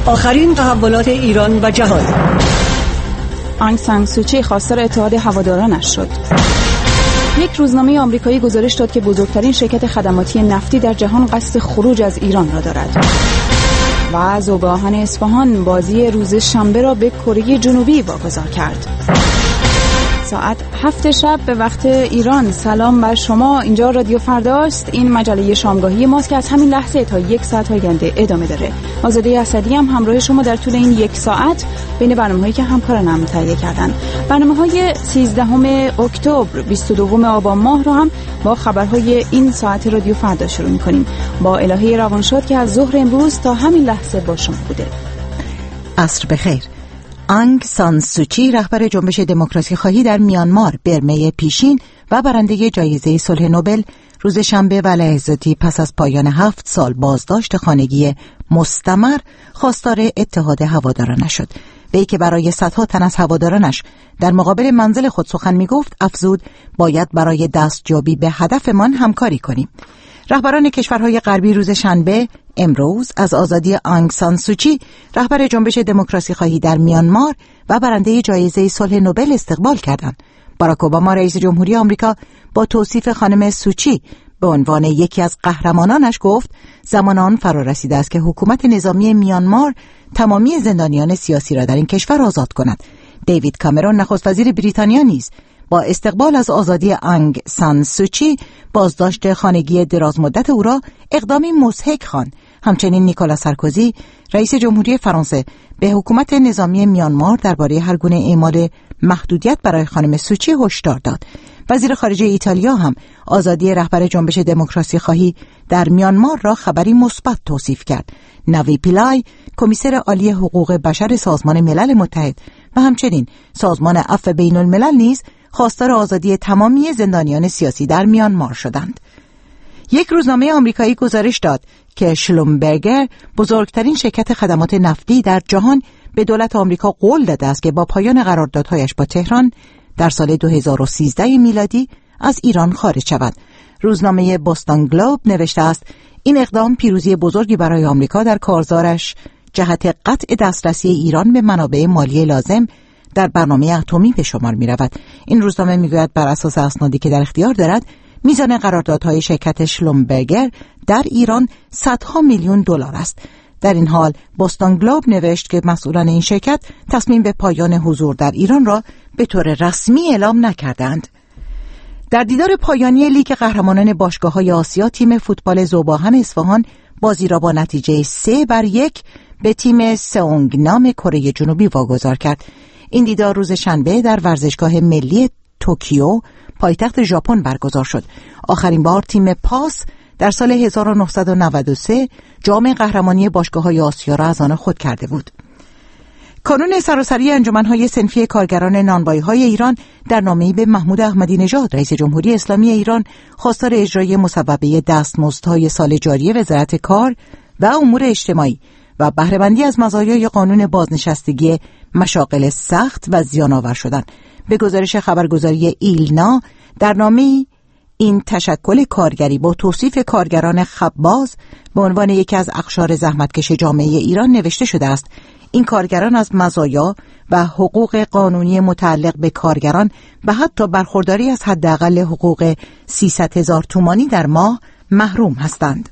آخرین تحولات ایران و جهان. آنگ سان سوچی خواستار اتحاد هوادارانش شد. یک روزنامه آمریکایی گزارش داد که بزرگترین شرکت خدماتی نفتی در جهان قصد خروج از ایران را دارد. و ذوب‌آهن اصفهان بازی روز شنبه را به کره جنوبی واگذار کرد. ساعت 7 شب به وقت ایران. سلام بر شما، اینجا رادیو فرداست. این مجله شامگاهی ماست که از همین لحظه تا 1 ساعت آینده ادامه داره. آزاده اسدی هم همراه شما در طول این 1 ساعت بین برنامه‌هایی که همکارانم تهیه کردن. برنامه‌های 13 اکتبر 22 آبان ماه رو هم با خبرهای این ساعت رادیو فردا شروع می‌کنیم. با الهه روانشاد که از ظهر امروز تا همین لحظه با شما بوده. عصر بخیر. آنگ سان سوچی رهبر جنبش دموکراسی خواهی در میانمار، برمه پیشین و برنده جایزه صلح نوبل، روز شنبه و لحظاتی پس از پایان 7 سال بازداشت خانگی مستمر خواستار اتحاد هوادارانش شد. وی که برای صدها تن از هوادارانش در مقابل منزل خود سخن میگفت، افزود باید برای دستیابی به هدفمان همکاری کنیم. رهبران کشورهای غربی روز شنبه امروز از آزادی آنگ سان سوچی، رهبر جنبش دموکراسی خواهی در میانمار و برنده جایزه صلح نوبل استقبال کردند. باراک اوباما رئیس جمهوری آمریکا با توصیف خانم سوچی به عنوان یکی از قهرمانانش گفت زمان آن فرا رسیده است که حکومت نظامی میانمار تمامی زندانیان سیاسی را در این کشور آزاد کند. دیوید کامرون نخست وزیر بریتانیا نیز با استقبال از آزادی آنگ سان سوچی بازداشت خانگی درازمدت او را اقدامی مضحک خواند. همچنین نیکولا سارکوزی رئیس جمهوری فرانسه به حکومت نظامی میانمار درباره هر گونه اعمال محدودیت برای خانم سوچی هشدار داد. وزیر خارجه ایتالیا هم آزادی رهبر جنبش دموکراسی خواهی در میانمار را خبری مثبت توصیف کرد. نوی پیلای کمیسر عالی حقوق بشر سازمان ملل متحد و همچنین سازمان عفو بین الملل نیز خواستار آزادی تمامی زندانیان سیاسی در میانمار شدند. یک روزنامه آمریکایی گزارش داد که شلومبرگر، بزرگترین شرکت خدمات نفتی در جهان، به دولت آمریکا قول داده است که با پایان قراردادهایش با تهران در سال 2013 میلادی از ایران خارج شود. روزنامه بوستون گلوب نوشته است این اقدام پیروزی بزرگی برای آمریکا در کارزارش جهت قطع دسترسی ایران به منابع مالی لازم در برنامه اتمی به شمار می رود. این روزنامه می گوید بر اساس اسنادی که در اختیار دارد، میزان قراردادهای شرکت شلومبرگر در ایران صدها میلیون دلار است. در این حال بوستون گلوب نوشت که مسئولان این شرکت تصمیم به پایان حضور در ایران را به طور رسمی اعلام نکردند. در دیدار پایانی لیگ قهرمانان باشگاه‌های آسیا، تیم فوتبال ذوب‌آهن اصفهان بازی را با نتیجه 3-1 به تیم سئونگنام کره جنوبی واگذار کرد. این دیدار روز شنبه در ورزشگاه ملی توکیو، پایتخت ژاپن برگزار شد. آخرین بار تیم پاس در سال 1993 جام قهرمانی باشگاه‌های آسیا را از آن خود کرده بود. کانون سراسری انجمن‌های صنفی کارگران نانوایی‌های ایران در نامه‌ای به محمود احمدی نژاد رئیس جمهوری اسلامی ایران خواستار اجرای مصوبه دستمزدهای سال جاری وزارت کار و امور اجتماعی و بهره‌مندی از مزایای قانون بازنشستگی مشاغل سخت و زیان‌آور شدن. به گزارش خبرگزاری ایلنا، در نامه‌ای این تشکل کارگری با توصیف کارگران خباز به عنوان یکی از اقشار زحمتکش جامعه ایران نوشته شده است این کارگران از مزایا و حقوق قانونی متعلق به کارگران و حتی برخورداری از حداقل حقوق 300,000 تومانی در ماه محروم هستند.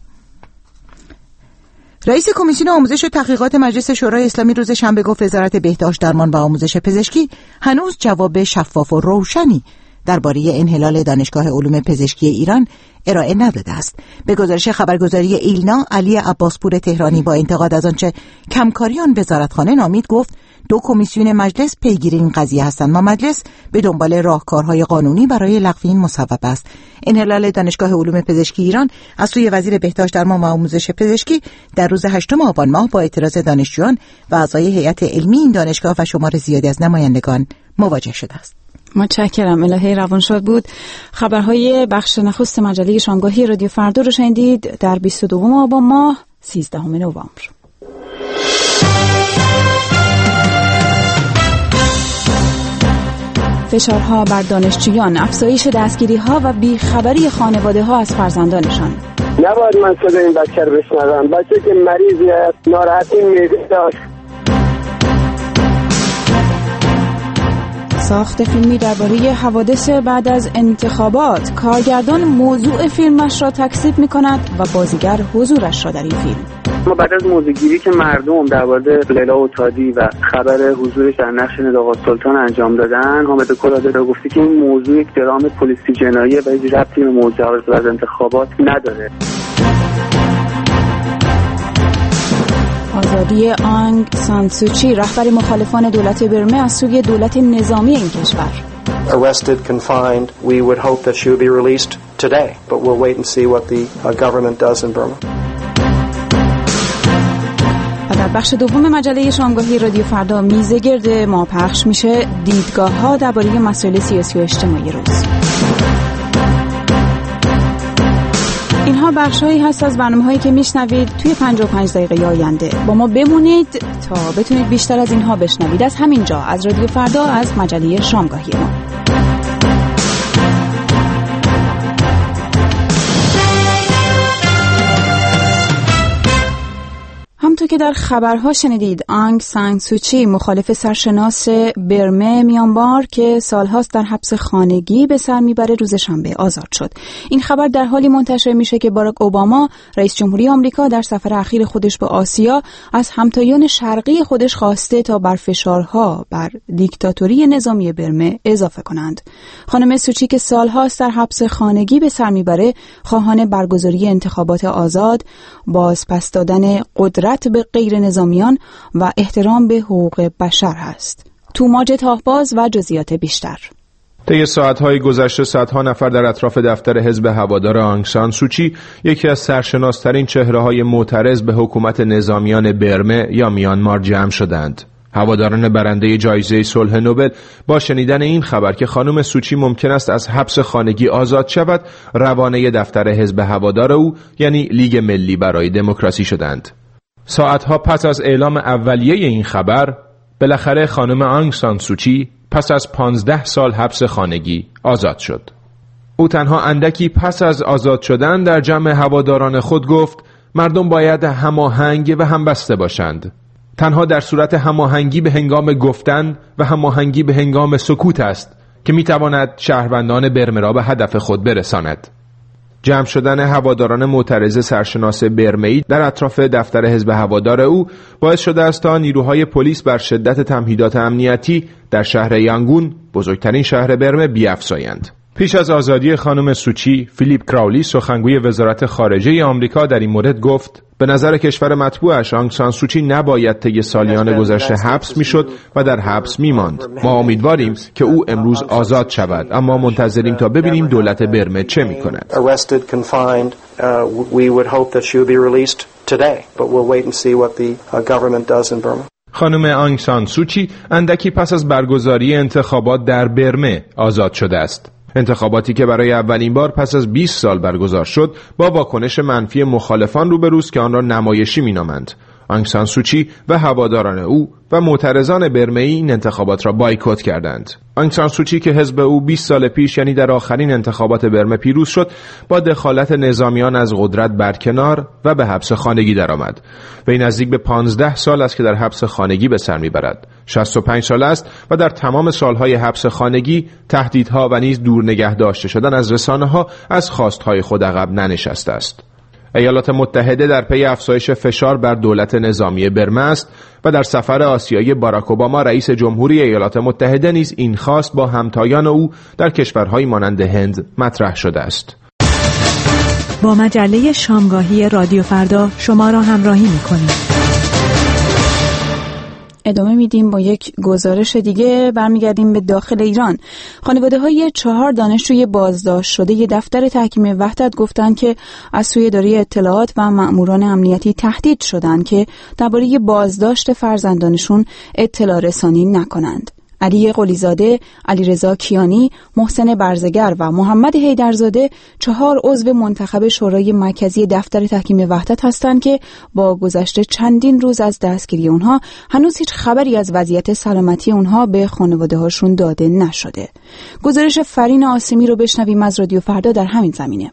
رئیس کمیسیون آموزش و تحقیقات مجلس شورای اسلامی روز شنبه گفت وزارت بهداشت، درمان و آموزش پزشکی هنوز جواب شفاف و روشنی درباره انحلال دانشگاه علوم پزشکی ایران ارائه نداده است. به گزارش خبرگزاری ایلنا، علی عباسپور تهرانی با انتقاد از آنچه کمکاری آن وزارتخانه نامید گفت 2 کمیسیون مجلس پیگیر این قضیه هستند و مجلس به دنبال راهکارهای قانونی برای لغو این مصوبه است. انحلال دانشگاه علوم پزشکی ایران از سوی وزیر بهداشت، درمان و آموزش پزشکی در روز 8 آبان ماه با اعتراض دانشجویان و اعضای هیئت علمی این دانشگاه و شمار زیادی از نمایندگان مواجه شده است. متشکرم. الهه روانشاد بود. خبرهای بخش نخست مجله شامگاهی رادیو فردا رو شنیدید در 22 آبان ماه 13 نوامبر. فشارها بر دانشجویان، افزایش دستگیری‌ها و بیخبری خانواده‌ها از فرزندانشان. نباید من صدای این بچه رو بشنوم. بچه که مریضی است، ناراحتی معده داشت. ساخت فیلمی درباره حوادث بعد از انتخابات، کارگردان موضوع فیلمش را تکذیب می‌کند و بازیگر حضورش را در این فیلم. ما بعد از موضوعگیری که مردم درباره لیلا اوتادی و خبر حضورش در نقش نداغ سلطان انجام دادن، حامد کلاده را گفتی که این موضوع یک درام پلیسی جناییه و هیچ ربطی به موضوع حوادث بعد از انتخابات نداره. آزادی آنگ سان سوچی، رهبر مخالفان دولت برمه از سوی دولت نظامی این کشور. Arrested, confined. We would hope that she would be released today, but we'll wait and see what the government does in Burma. و در بخش دوم مجله شامگاهی رادیو فردا میزگرد ما پخش میشه دیدگاه‌ها درباره مسائل سیاسی و اجتماعی روز. اینها بخش‌هایی هست از برنامه‌هایی که میشنوید توی 55 دقیقه آینده. با ما بمونید تا بتونید بیشتر از اینها بشنوید از همینجا، از رادیو فردا، از مجله شامگاهی ما. همونطور که در خبرها شنیدید، آنگ سان سوچی، مخالف سرشناس برمه میانمار که سالهاست در حبس خانگی به سر میبره، روز شنبه آزاد شد. این خبر در حالی منتشر میشه که باراک اوباما، رئیس جمهوری آمریکا، در سفر اخیر خودش به آسیا از همتایان شرقی خودش خواسته تا بر فشارها بر دیکتاتوری نظامی برمه اضافه کنند. خانم سوچی که سالهاست در حبس خانگی به سر میبره، خواهان برگزاری انتخابات آزاد، بازپس دادن قدرت به غیر نظامیان و احترام به حقوق بشر هست. توماج تاهباز و جزئیات بیشتر. طی ساعت‌های گذشته صدها نفر در اطراف دفتر حزب هوادار آنگ سان سوچی، یکی از سرشناس‌ترین چهره‌های معترض به حکومت نظامیان برمه یا میانمار، جمع شدند. هواداران برنده جایزه صلح نوبل با شنیدن این خبر که خانم سوچی ممکن است از حبس خانگی آزاد شود، روانه دفتر حزب هوادار او یعنی لیگ ملی برای دموکراسی شدند. ساعتها پس از اعلام اولیه این خبر، بالاخره خانم آنگ سان سوچی پس از 15 سال حبس خانگی آزاد شد. او تنها اندکی پس از آزاد شدن در جمع هواداران خود گفت مردم باید هماهنگ و همبسته باشند. تنها در صورت هماهنگی به هنگام گفتن و هماهنگی به هنگام سکوت است که میتواند شهروندان برمه را به هدف خود برساند. جمع شدن هواداران معترض سرشناس برمه‌ای در اطراف دفتر حزب هوادار او باعث شده است تا نیروهای پلیس بر شدت تمهیدات امنیتی در شهر یانگون، بزرگترین شهر برمه، بیفزایند. پیش از آزادی خانم سوچی، فیلیپ کراولی، سخنگوی وزارت خارجه آمریکا، در این مورد گفت به نظر کشور مطبوعش آنگ سان سوچی نباید طی سالیان گذشته حبس میشد و در حبس میماند. ما امیدواریم که او امروز آزاد شود، اما منتظریم تا ببینیم دولت برمه چه میکند. خانم آنگ سان سوچی اندکی پس از برگزاری انتخابات در برمه آزاد شده است. انتخاباتی که برای اولین بار پس از 20 سال برگزار شد، با واکنش منفی مخالفان روبروست که آن را نمایشی مینامند. آنگ سان سوچی و هواداران او و معترضان برمه‌ای این انتخابات را بایکوت کردند. آنگ سان سوچی که حزب او 20 سال پیش، یعنی در آخرین انتخابات برمه، پیروز شد، با دخالت نظامیان از قدرت برکنار و به حبس خانگی درآمد. و این نزدیک به 15 سال است که در حبس خانگی به سر میبرد. 65 سال است و در تمام سالهای حبس خانگی تهدیدها و نیز دور نگه داشته شدن از رسانه‌ها از خواستهای خود عقب ننشسته است. ایالات متحده در پی افزایش فشار بر دولت نظامی برمه است و در سفر آسیایی باراک اوباما، رئیس جمهوری ایالات متحده، نیز این خواست با همتایان او در کشورهای مانند هند مطرح شده است. با مجله شامگاهی رادیو فردا شما را همراهی می‌کنیم. ادامه میدیم با یک گزارش دیگه. برمیگردیم به داخل ایران. خانواده‌های 4 دانشجوی بازداشت شده دفتر تحکیم وحدت گفتند که از سوی اداره اطلاعات و مأموران امنیتی تهدید شدند که درباره بازداشت فرزندانشون اطلاع رسانی نکنند. علی قلیزاده، علیرضا کیانی، محسن برزگر و محمد حیدرزاده 4 عضو منتخب شورای مرکزی دفتر تحکیم وحدت هستند که با گذشت چندین روز از دستگیری اونها هنوز هیچ خبری از وضعیت سلامتی اونها به خانواده‌هاشون داده نشده. گزارش فرین آسمی رو بشنویم از رادیو فردا در همین زمینه.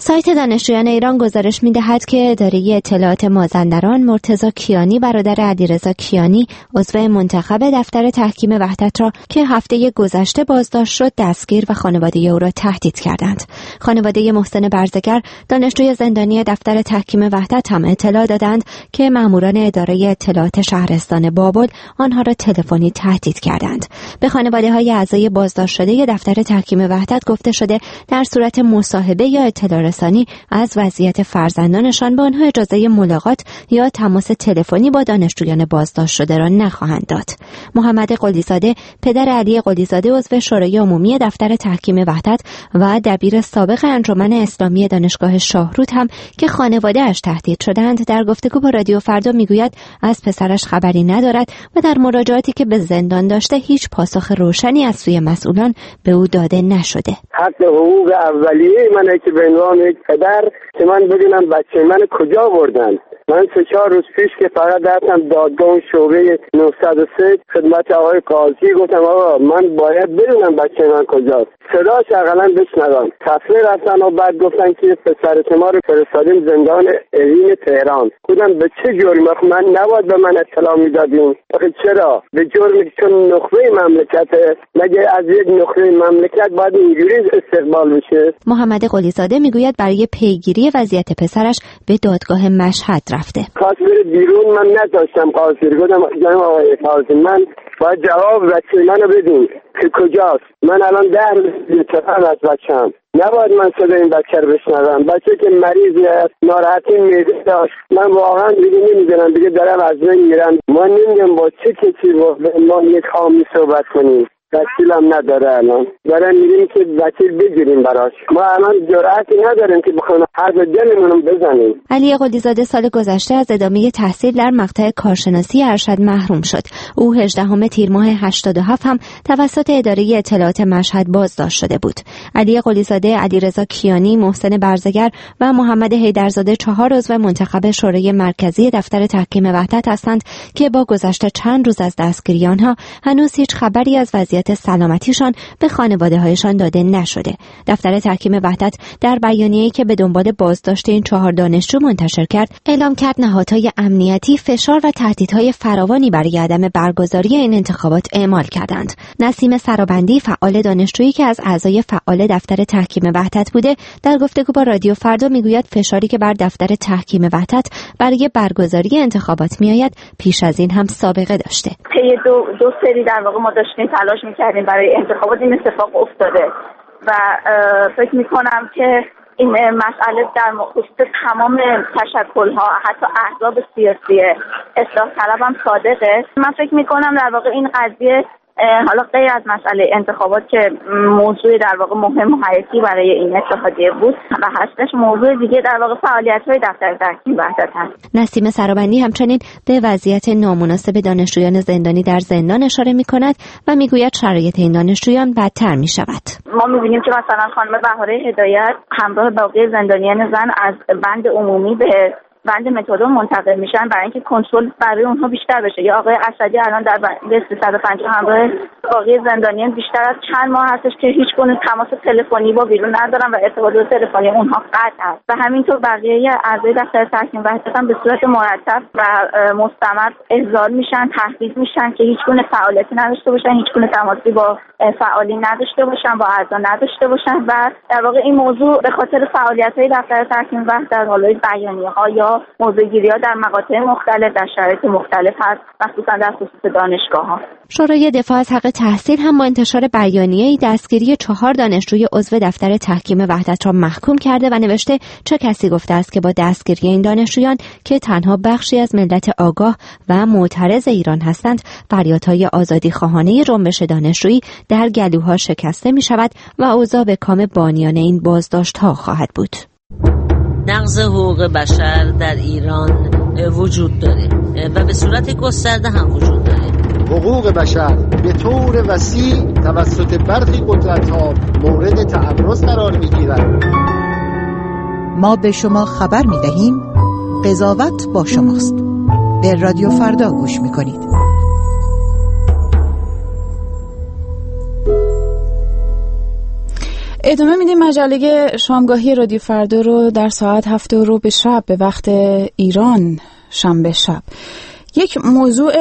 سایت دانشجویان ایران گزارش می‌دهد که اداره اطلاعات مازندران مرتضی کیانی برادر علیرضا کیانی عضو منتخب دفتر تحکیم وحدت را که هفته گذشته بازداشت شد دستگیر و خانواده او را تهدید کردند. خانواده محسن برزگر دانشجوی زندانی دفتر تحکیم وحدت هم اطلاع دادند که ماموران اداره اطلاعات شهرستان بابل آنها را تلفنی تهدید کردند. به خانواده‌های اعضای بازداشت شده دفتر تحکیم وحدت گفته شده در صورت مصاحبه یا اطلاع رسانی از وضعیت فرزندانشان به آنها اجازه ملاقات یا تماس تلفنی با دانشجویان بازداشت شده را نخواهند داد. محمد قلی‌زاده پدر علی قلی‌زاده عضو شورای عمومی دفتر تحکیم وحدت و دبیر سابق انجمن اسلامی دانشگاه شاهرود هم که خانواده‌اش تهدید شدند در گفتگو با رادیو فردا میگوید از پسرش خبری ندارد و در مراجعاتی که به زندان داشته هیچ پاسخ روشنی از سوی مسئولان به او داده نشده. حق حقوق اولیه منه که به عنوان یک پدر که من بدونم بچه من کجا بردن. من 3-4 روز پیش که فقط رفتم دادگاه شعبه 903 خدمت آقای قاضی گفتم آقا من باید بدونم بچه من کجاست. صداش اقلا بشنوم. تصویر رفتن و بعد گفتن که پسر شما رو فرستادیم زندان اوین تهران. گفتم به چه جرمی؟ من نباید به من اطلاع میدادین. چرا؟ به جرمی چون نخبه مملکته. مگه از یک نخبه مملکت باید اینجوری استقبال بشه؟ محمد قلی‌زاده میگوید برای پیگیری وضعیت پسرش به دادگاه مشهد رفته. خواست بره بیرون، من نذاشتم قاضی رو. گفتم جناب آقای قاضی من باید جواب بچه منو بدین که کجاست. من الان 10 روز چطور از بچه‌ام. نباید من صدای این بچه رو بشنوم. بچه که مریضی است، ناراحتی معده داشت. من واقعا دیگه نمیدونم، دیگه دارم از بین میرم. ما نمیدونم با چه کسی ما یک حامی صحبت کنیم. وکیلم نداره الان. دارم میگیم که وکیل بگیریم براش. ما الان جرأتی نداریم که بخوایم حرف دلمون بزنیم. علی قلی‌زاده سال گذشته از ادامه تحصیل در مقطع کارشناسی ارشد محروم شد. او 18 تیر ماه 87 هم توسط اداره اطلاعات مشهد بازداشت شده بود. علی قلی‌زاده، علیرضا کیانی، محسن برزگر و محمد حیدرزاده 4 عضو منتخب شورای مرکزی دفتر تحکیم وحدت هستند که با گذشت چند روز از دستگیری آنها هنوز هیچ خبری از وضعیت سلامتیشان به خانواده‌هایشان داده نشده. دفتر تحکیم وحدت در بیانیه‌ای که به دنبال بازداشت این 4 دانشجو منتشر کرد، اعلام کرد نهادهای امنیتی فشار و تهدیدهای فراوانی برای عدم برگزاری این انتخابات اعمال کردند. نسیم سرابندی فعال دانشجویی که از اعضای فعال دفتر تحکیم وحدت بوده، در گفتگو با رادیو فردا میگوید فشاری که بر دفتر تحکیم وحدت برای برگزاری انتخابات میآید پیش از این هم سابقه داشته. طی دو سری در واقع ما داشتیم تلاش کردیم برای انتخابات، این اتفاق افتاده و فکر میکنم که این مسئله در خصوص تمام تشکل‌ها حتی احزاب سیاسی اصلاح طلب هم صادقه. من فکر میکنم در واقع این قضیه حالا غیر از مسئله انتخابات که موضوع در واقع مهم و حیاتی برای این اتحادیه بود و هستش، موضوع دیگه در واقع فعالیت‌های دفتر تحکیم وحدت هست. نسیم سرابندی همچنین به وضعیت نامناسب دانشجویان زندانی در زندان اشاره می‌کند و میگوید شرایط این دانشجویان بدتر می‌شود. ما می‌بینیم که مثلا خانم بهاره هدایت همراه باقی زندانیان زن از بند عمومی به بند متد منتقل میشن برای اینکه کنترل برای اونها بیشتر بشه. یا آقای اسدی الان در بند 350 همراه باقی زندانیان بیشتر از چند ماه هستش که هیچ گونه تماس تلفنی با بیرون ندارن و ارتباط تلفنی اونها قطع است. و همینطور بقیه اعضای دفتر تحکیم وحدت هم به صورت مرتب و مستمر احضار میشن، تهدید میشن که هیچ گونه فعالیتی نداشته باشن، هیچ گونه تماسی با فعالین نداشته باشن، با اعضا نداشته باشن. و در واقع این موضوع به خاطر فعالیت‌های دفتر تحکیم وحدت حالا بیانیه‌ها یا موضوع‌گیری‌ها در مقاطع مختلف در شرایط مختلف هست، مخصوصا در خصوص دانشگاه‌ها. شورای دفاع از حق تحصیل هم با انتشار بیانیه‌ای دستگیری 4 دانشجوی عضو دفتر تحکیم وحدت را محکوم کرده و نوشته چه کسی گفته است که با دستگیری این دانشجویان که تنها بخشی از ملت آگاه و معترض ایران هستند، فریادهای آزادی خواهانه جنبش دانشجویی در گلوها شکسته می شود و اوضاع به کام بانیان این بازداشت‌ها خواهد بود. نقض حقوق بشر در ایران وجود داره و به صورت گسترده هم وجود داره. حقوق بشر به طور وسیع توسط برخی قدرت‌ها مورد تعرض قرار می‌گیرد. ما به شما خبر می‌دهیم قضاوت با شماست. به رادیو فردا گوش می‌کنید. ادامه میدیم مجله شامگاهی رادیو فردا رو در ساعت 7:00 شب به وقت ایران، شنبه شب. یک موضوع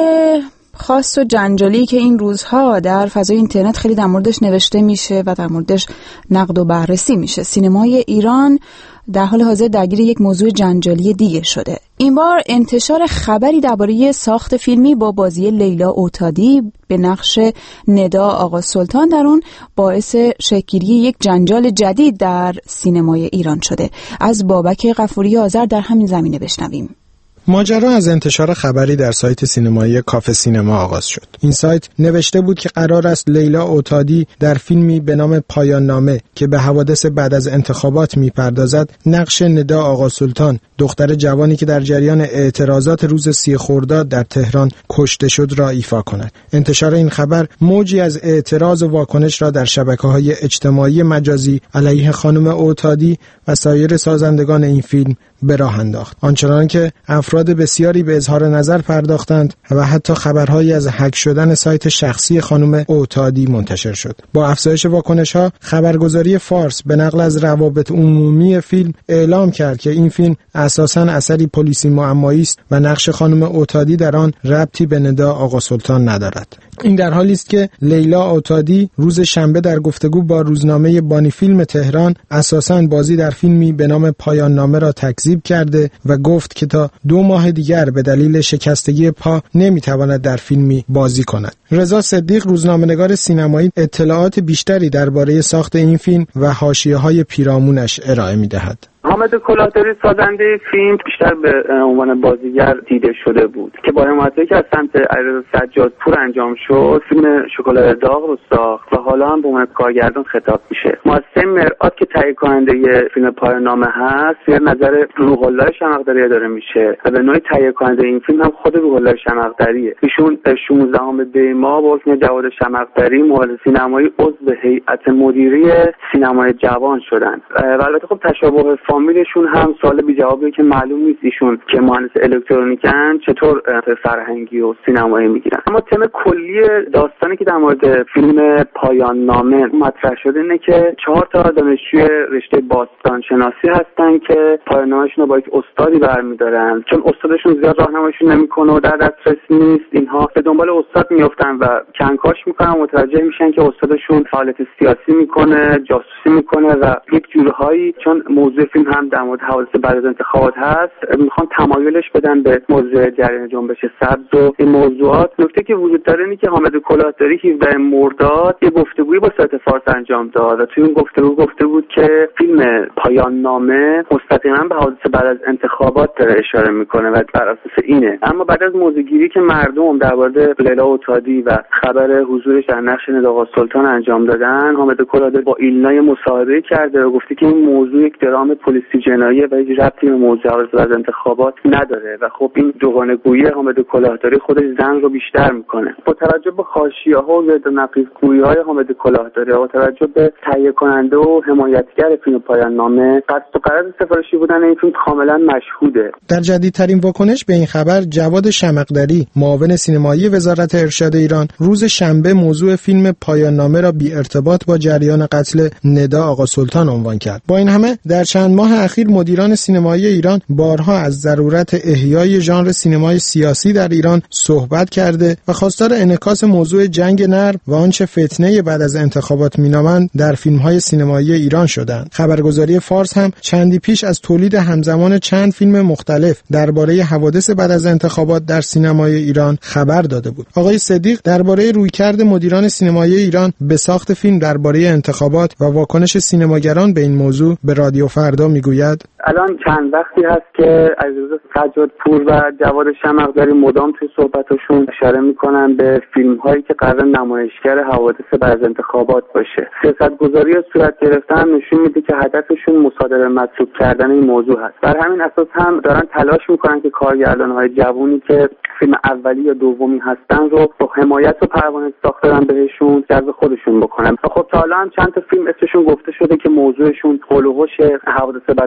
خاص و جنجالی که این روزها در فضای اینترنت خیلی در موردش نوشته میشه و در موردش نقد و بررسی میشه. سینمای ایران در حال حاضر درگیر یک موضوع جنجالی دیگه شده. این بار انتشار خبری درباره ساخت فیلمی با بازی لیلا اوتادی به نقش ندا آقا سلطان در اون باعث شکل‌گیری یک جنجال جدید در سینمای ایران شده. از بابک غفوری آذر در همین زمینه بشنویم. ماجرا از انتشار خبری در سایت سینمایی کافه سینما آغاز شد. این سایت نوشته بود که قرار است لیلا اوتادی در فیلمی به نام پایان نامه که به حوادث بعد از انتخابات می‌پردازد، نقش ندا آقا سلطان، دختر جوانی که در جریان اعتراضات روز 30 خرداد در تهران کشته شد، را ایفا کند. انتشار این خبر موجی از اعتراض و واکنش را در شبکه‌های اجتماعی مجازی علیه خانم اوتادی و سایر سازندگان این فیلم به راه انداخت، آنچنان که افراد بسیاری به اظهار نظر پرداختند و حتی خبرهایی از هک شدن سایت شخصی خانم اوتادی منتشر شد. با افزایش واکنش‌ها، خبرگزاری فارس به نقل از روابط عمومی فیلم اعلام کرد که این فیلم اساساً اثری پلیسی معمایی است و نقش خانم اوتادی در آن ربطی به ندا آقا سلطان ندارد. این در حالی است که لیلا اوتادی روز شنبه در گفتگو با روزنامه بانی فیلم تهران اساساً بازی در فیلمی به نام پایان نامه را تکذیب کرده و گفت که تا 2 ماه دیگر به دلیل شکستگی پا نمیتواند در فیلمی بازی کند. رضا صدیق، روزنامه‌نگار سینمایی، اطلاعات بیشتری درباره ساخت این فیلم و حاشیه‌های پیرامونش ارائه می‌دهد. حامد کلاهداری سازنده فیلم بیشتر به عنوان بازیگر دیده شده بود که با حمایتی که از سمت علیرضا سجادپور انجام شد، فیلم شکلات داغ رو ساخت و حالا هم به عنوان کارگردان خطاب میشه. مؤسسه مرآت که تهیه کننده فیلم پایان نامه هست، زیر نظر روح الله شمقدری داره میشه و به نوعی تهیه کننده این فیلم هم خود روح الله شمقدریه. ایشون 16 دی ماه با حکم جواد شمقدری معاون سینمایی عضو هیئت مدیره سینمای جوان شدن و البته خب تشابه فامیلشون هم سوال بی جوابیه که معلوم نیست ایشون که مهندس الکترونیکن چطور فرهنگی و سینمایی میگیرن. اما تم کلی داستانی که در مورد فیلم پایان نامه مطرح شده اینه که 4 تا دانشجوی رشته باستان شناسی هستن که پایان نامه‌شون رو با یک استادی برمی‌دارن. چون استادشون زیاد راهنماییشون نمی‌کنه و در دسترس نیست، اینها به دنبال استاد میافتن و کنکاش میکنن، متوجه میشن که استادشون فعالیت سیاسی میکنه، جاسوسی میکنه و یک جورهایی چون موضوع فیلم هم در مورد حوادث بعد از انتخابات هست، میخوان تمایلش بدن به موضوع جریان جنبش سبز و این موضوعات. نکته که وجود داره اینه که حامد کلاهداری 17 مرداد یه گفتگویی با سایت فارس انجام داد و توی اون گفتگو گفته بود که فیلم پایان نامه مستقیما به حوادث بعد از انتخابات داره اشاره میکنه و بر اساس اینه. اما بعد از موضوعگیری که مردم درباره لیلا اوتادی و خبر حضورش در نقش ندا آقا سلطان انجام دادن، حامد کلاهداری با ایلنا مصاحبه کرده و گفته که این موضوع یک درام پلیسی جناییه و هیچ ربطی به موضوع حوادث بعد از انتخابات نداره و خب این دوگانه‌گویی حامد کلاهداری خودش زن رو بیشتر میکنه. با توجه به حاشیه‌ها و ضد و نقیض‌گویی‌های حامد کلاهداری و با توجه به تهیه کننده و حمایتگر فیلم پایان نامه، قصد و غرض سفارشی بودن این فیلم کاملا مشهوده. در جدیدترین واکنش به این خبر، جواد شمقدری، معاون سینمایی وزارت ارشاد ایران، روز شنبه موضوع فیلم پایان نامه را بی ارتباط با جریان قتل ندا آقا سلطان عنوان کرد. با این همه در چند ماه اخیر مدیران سینمایی ایران بارها از ضرورت احیای ژانر سینمای سیاسی در ایران صحبت کرده و خواستار انعکاس موضوع جنگ نرم و آنچه فتنه بعد از انتخابات مینامند در فیلم‌های سینمایی ایران شدند. خبرگزاری فارس هم چندی پیش از تولید همزمان چند فیلم مختلف درباره حوادث بعد از انتخابات در سینمای ایران خبر داده بود. آقای صدیق درباره رویکرد مدیران سینمایی ایران به ساخت فیلم درباره انتخابات و واکنش سینماگران به این موضوع به رادیو فردا میگوید: الان چند وقتی هست که علیرضا سجادپور و جواد شمقدری مدام توی صحبتاشون اشاره میکنن به فیلم هایی که قرار نمایشگر حوادث بعد از انتخابات باشه. سیاستگذاری صورت گرفتن نشون میده که هدفشون مصادره مطلوب کردن این موضوع هست. بر همین اساس هم دارن تلاش میکنن که کارگردان‌های جوونی که فیلم اولی یا دومی هستن رو با حمایت و پروانه ساختن بهشون جذب خودشون بکنن. خب تا الان چند تا فیلم اسمشون گفته شده که موضوعشون هول و هوش حوادث بعد از انتخابات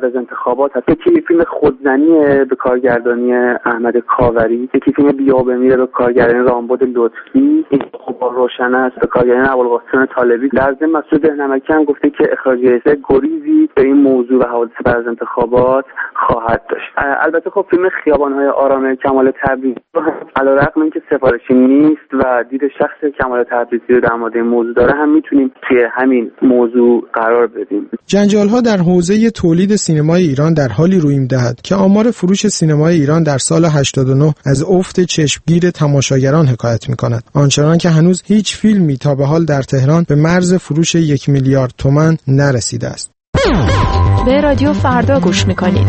انتخابات هست. یکی فیلم خودزنی به کارگردانی احمد کاوری، یکی فیلم بیا بمیره به کارگردانی رامبد لطفی، این با روشن است به کارگردانی ابوالقاسم طالبی. در ضمن مسعود نمکی هم گفته که اخراج جایزه گریزی به این موضوع و حوادث بعد از انتخابات خواهد داشت. البته خب فیلم خیابان‌های آرام کمال تبریزی علیرغم اینکه سفارشی نیست و دید شخص کمال تبریزی رو در مورد این موضوع داره هم میتونیم توی همین موضوع قرار بدیم. جنجال‌ها در حوزه تولید سینمای ایران در حالی روی می‌دهد که آمار فروش سینمای ایران در سال 89 از افت چشمگیر تماشاگران حکایت می‌کند. آنچنان که هنوز هیچ فیلمی تا به حال در تهران به مرز فروش 1 میلیارد تومان نرسیده است. به رادیو فردا گوش می‌کنید.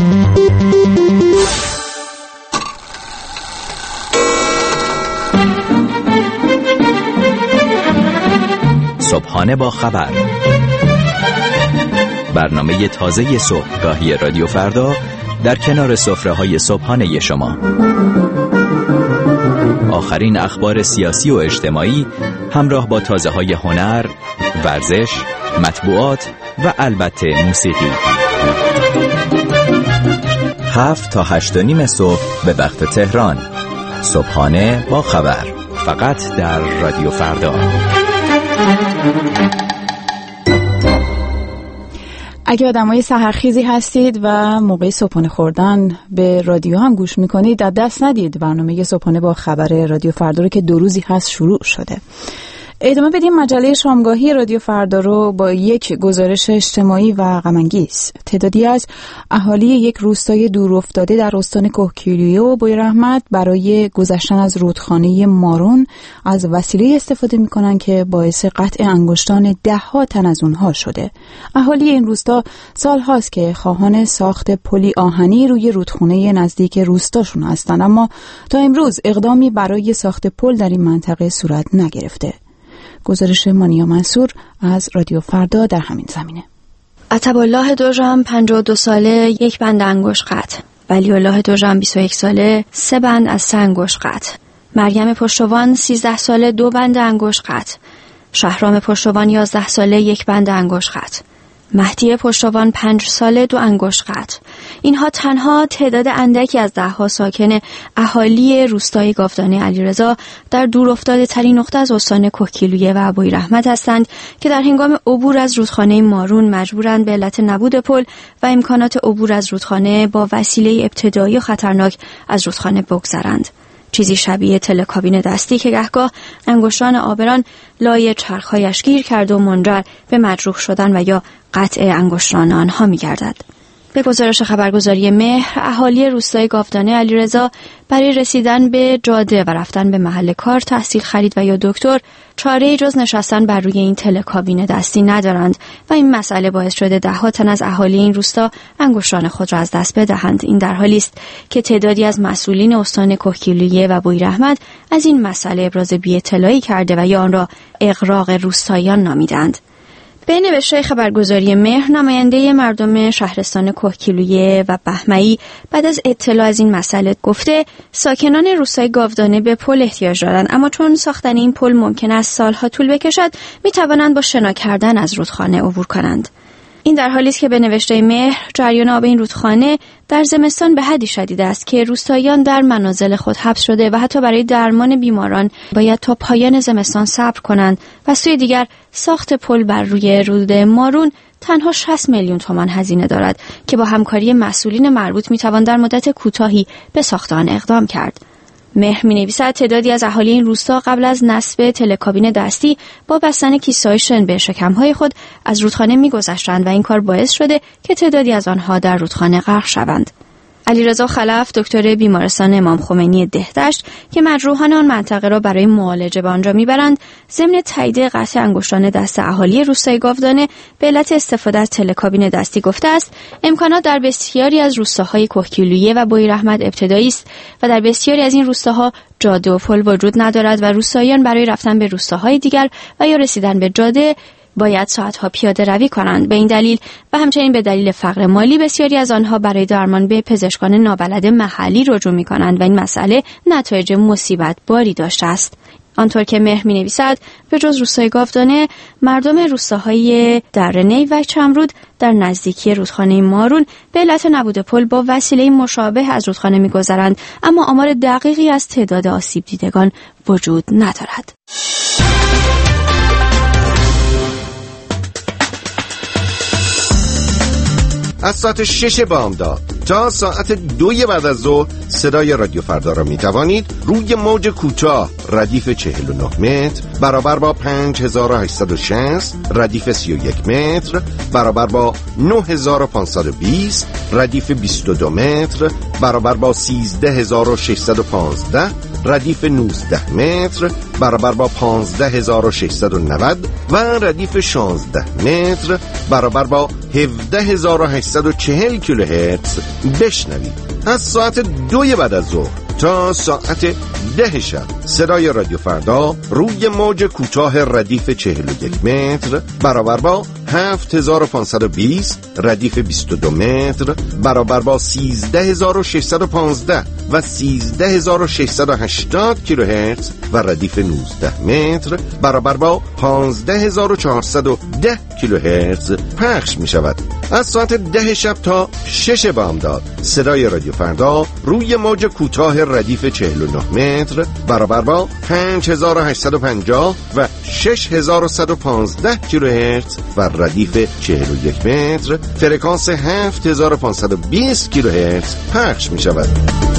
صبحانه با خبر، برنامه تازه صبحگاهی رادیو فردا در کنار سفره‌های صبحانه شما. آخرین اخبار سیاسی و اجتماعی همراه با تازه‌های هنر، ورزش، مطبوعات و البته موسیقی. 7 تا 8:30 صبح به وقت تهران. صبحانه با خبر، فقط در رادیو فردا. اگه آدمای سحرخیزی هستید و موقع صبحانه خوردن به رادیو هم گوش میکنید، در دست ندید برنامه صبحانه با خبر رادیو فردا رو که 2 روزی هست شروع شده. ادامه بدیم مجله شامگاهی رادیو فردا رو با یک گزارش اجتماعی و غم‌انگیز. تعدادی از اهالی یک روستای دورافتاده در استان کهگیلویه و بویراحمد برای گذشتن از رودخانه مارون از وسیله استفاده می‌کنند که باعث قطع انگشتان 10 تن از اونها شده. اهالی این روستا سال هاست که خواهان ساخت پلی آهنی روی رودخانه نزدیک روستاشون هستند، اما تا امروز اقدامی برای ساخت پل در این منطقه صورت نگرفته. گزارش مانیا منصور از رادیو فردا در همین زمینه. عتبالله دوژم 52 ساله 1 بند انگشت قطع. ولیالله دوژم 21 ساله 3 بند از 3 انگشت قطع. مریم پشتوان 13 ساله 2 بند انگشت قطع. شهرام پشتوان 11 ساله 1 بند انگشت قطع. مهدی پشتوان 5 ساله 2 انگشت قطع. اینها تنها تعداد اندکی از 10 ساکن اهالی روستای گاودانه علیرضا در دورافتاده ترین نقطه از استان کهگیلویه و بویراحمد هستند که در هنگام عبور از رودخانه مارون مجبورند به علت نبود پل و امکانات عبور از رودخانه با وسیله ابتدایی و خطرناک از رودخانه بگذرند. چیزی شبیه تلکابین دستی که گهگاه انگشتان آبران لای چرخهایش گیر کرد و منجر به مجروح شدن و یا قطع انگشتان آنها می‌گردد. به گزارش خبرگزاری مهر، اهالی روستای گاودانه علیرضا برای رسیدن به جاده و رفتن به محل کار، تحصیل، خرید و یا دکتر چاره‌ای جز نشستن بر روی این تلکابین دستی ندارند و این مسئله باعث شده 10 تن از اهالی این روستا انگشتان خود را از دست بدهند. این در حالی است که تعدادی از مسئولین استان کهگیلویه و بویراحمد از این مسئله ابراز بی‌اطلاعی کرده و یا آن را اغراق روستاییان نامیدند. به نوشته خبرگزاری مهر، نماینده مردم شهرستان کهگیلویه و بهمه‌ای بعد از اطلاع از این مسئله گفته ساکنان روستای گاودانه به پل احتیاج دارند، اما چون ساختن این پل ممکن است سالها طول بکشد، می‌توانند با شنا کردن از رودخانه عبور کنند. این در حالی است که به نوشته مهر جریان آب این رودخانه در زمستان به حدی شدید است که روستاییان در منازل خود حبس شده و حتی برای درمان بیماران باید تا پایان زمستان صبر کنند و سوی دیگر ساخت پل بر روی رود مارون تنها 60 میلیون تومان هزینه دارد که با همکاری مسئولین مربوط میتوان در مدت کوتاهی به ساخت آن اقدام کرد. مهر می‌نویسد تعدادی از اهالی این روستا قبل از نصب تلکابین دستی با بستن کیسه‌های شن به شکم‌های خود از رودخانه می‌گذشتند و این کار باعث شده که تعدادی از آنها در رودخانه غرق شوند. علیرضا خلف، دکتر بیمارستان امام خمینی دهدشت که مجروحان آن منطقه را برای معالجه به آنجا میبرند، ضمن تایید قطع انگشتان دست اهالی روستای گاودانه به علت استفاده از تلکابین دستی گفته است امکانات در بسیاری از روستاهای کهگیلویه و بویراحمد ابتدایی است و در بسیاری از این روستاها جاده و پل وجود ندارد و روستاییان برای رفتن به روستاهای دیگر و یا رسیدن به جاده باید ساعتها پیاده روی کنند. به این دلیل و همچنین به دلیل فقر مالی بسیاری از آنها برای درمان به پزشکان نابلد محلی رجوع می کنند و این مسئله نتایج مصیبت باری داشته است. آنطور که مهر می‌نویسد به جز روستای گاودانه، مردم روستاهای دره نیو و چمرود در نزدیکی رودخانه مارون به علت نبود پل با وسیله مشابه از رودخانه می‌گذرند، اما آمار دقیقی از تعداد آسیب دیدگان وجود ندارد. از ساعت 6 بامداد تا ساعت 2 بعد از ظهر صدای رادیو فردا را می توانید روی موج کوتاه ردیف 49 متر برابر با 5860 ردیف 31 متر برابر با 9520 ردیف 22 متر برابر با 13615 ردیف 19 متر برابر با 15690 و ردیف 16 متر برابر با 17840 کیلوهرتز بشنوید. از ساعت 2 بعد از ظهر تا ساعت 10 شب صدای رادیو فردا روی موج کوتاه ردیف 41 متر برابر با 7520 ردیف 22 متر برابر با 13615 و 13680 کیلوهرتز و ردیف 19 متر برابر با 15410 کیلوهرتز پخش می شود. از ساعت 10 شب تا 6 بامداد صدای رادیو فردا روی موج کوتاه ردیف 49 متر برابر با 5850 و 6115 کیلوهرتز و ردیف 41 متر فرکانس 7520 کیلوهرتز پخش می شود.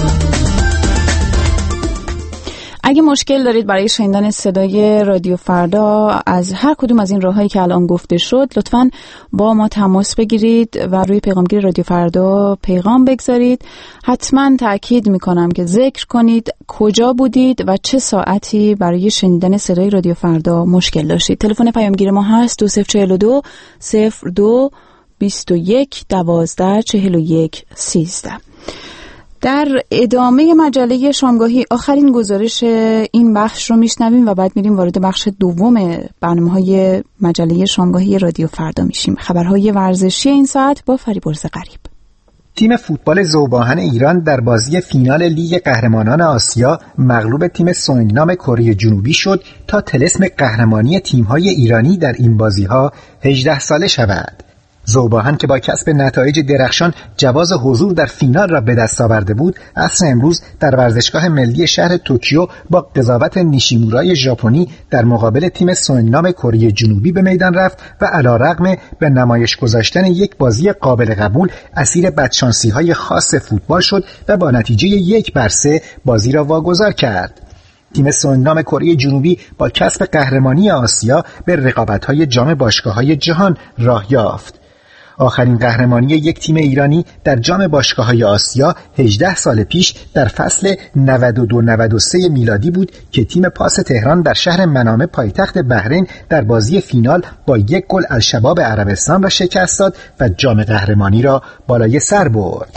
اگه مشکل دارید برای شنیدن صدای رادیو فردا از هر کدوم از این راههایی که الان گفته شد، لطفاً با ما تماس بگیرید و روی پیغامگیر رادیو فردا پیغام بگذارید. حتماً تأکید میکنم که ذکر کنید کجا بودید و چه ساعتی برای شنیدن صدای رادیو فردا مشکل داشتید. تلفن پیامگیر ما هست 2042 02 21 12 41 13. در ادامه مجله شامگاهی آخرین گزارش این بخش رو میشنویم و بعد میریم وارد بخش دوم برنامه‌های مجله شامگاهی رادیو فردا میشیم. خبرهای ورزشی این ساعت با فریبرز غریب. تیم فوتبال ذوب‌آهن ایران در بازی فینال لیگ قهرمانان آسیا مغلوب تیم سونگنام کره جنوبی شد تا طلسم قهرمانی تیم‌های ایرانی در این بازی‌ها 18 ساله شود. ذوب‌آهن که با کسب نتایج درخشان جواز حضور در فینال را به دست آورده بود، عصر امروز در ورزشگاه ملی شهر توکیو با قضاوت نیشیمورای ژاپنی در مقابل تیم سونگنام کره جنوبی به میدان رفت و علیرغم به نمایش گذاشتن یک بازی قابل قبول اسیر بدشانسی‌های خاص فوتبال شد و با نتیجه 1-3 بازی را واگذار کرد. تیم سونگنام کره جنوبی با کسب قهرمانی آسیا به رقابت‌های جام باشگاه‌های جهان راه یافت. آخرین قهرمانی یک تیم ایرانی در جام باشگاه‌های آسیا 18 سال پیش در فصل 92-93 میلادی بود که تیم پاس تهران در شهر منامه پایتخت بحرین در بازی فینال با 1 گل الشباب عربستان را شکست داد و جام قهرمانی را بالای سر برد.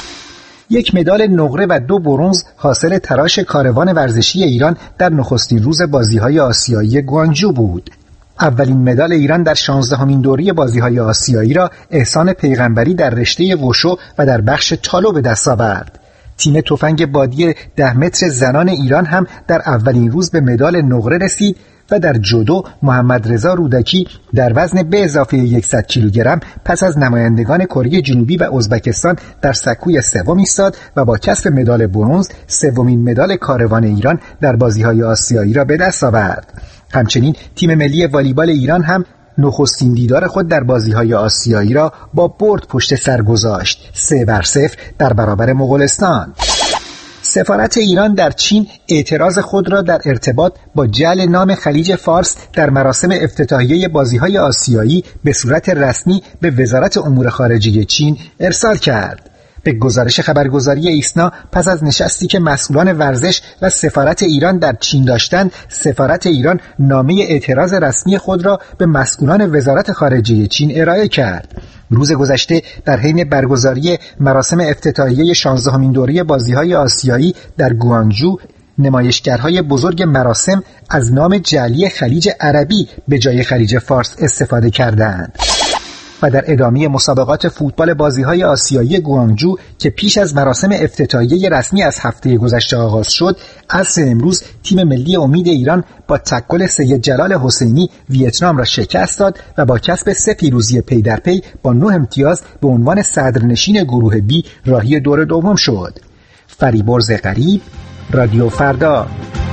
1 مدال نقره و 2 برنز حاصل تلاش کاروان ورزشی ایران در نخستین روز بازی‌های آسیایی گوانجو بود. اولین مدال ایران در 16مین دوره بازی‌های آسیایی را احسان پیغمبری در رشته وشو و در بخش تالو به دست آورد. تیم تفنگ بادی 10 متر زنان ایران هم در اولین روز به مدال نقره رسید و در جودو محمد رضا رودکی در وزن به اضافه 100 کیلوگرم پس از نمایندگان کره جنوبی و ازبکستان در سکوی سوم ایستاد و با کسب مدال برنز سومین مدال کاروان ایران در بازی‌های آسیایی را به دست آورد. همچنین تیم ملی والیبال ایران هم نخستین دیدار خود در بازی‌های آسیایی را با برد پشت سر گذاشت 3-0 در برابر مغولستان. سفارت ایران در چین اعتراض خود را در ارتباط با جعل نام خلیج فارس در مراسم افتتاحیه بازی‌های آسیایی به صورت رسمی به وزارت امور خارجه چین ارسال کرد. به گزارش خبرگزاری ایسنا پس از نشستی که مسئولان ورزش و سفارت ایران در چین داشتند، سفارت ایران نامه اعتراض رسمی خود را به مسئولان وزارت خارجه چین ارائه کرد. روز گذشته در حین برگزاری مراسم افتتاحیه 16مین دوره بازی‌های آسیایی در گوانجو، نمایشگرهای بزرگ مراسم از نام جعلی خلیج عربی به جای خلیج فارس استفاده کردند. و در ادامه مسابقات فوتبال بازی‌های آسیایی گوانگجو که پیش از مراسم افتتاحیه رسمی از هفته گذشته آغاز شد، عصر امروز تیم ملی امید ایران با تکل سید جلال حسینی ویتنام را شکست داد و با کسب 3 پیروزی پی در پی با 9 امتیاز به عنوان صدرنشین گروه بی راهی دور دوم شد. فریبرز غریب، رادیو فردا.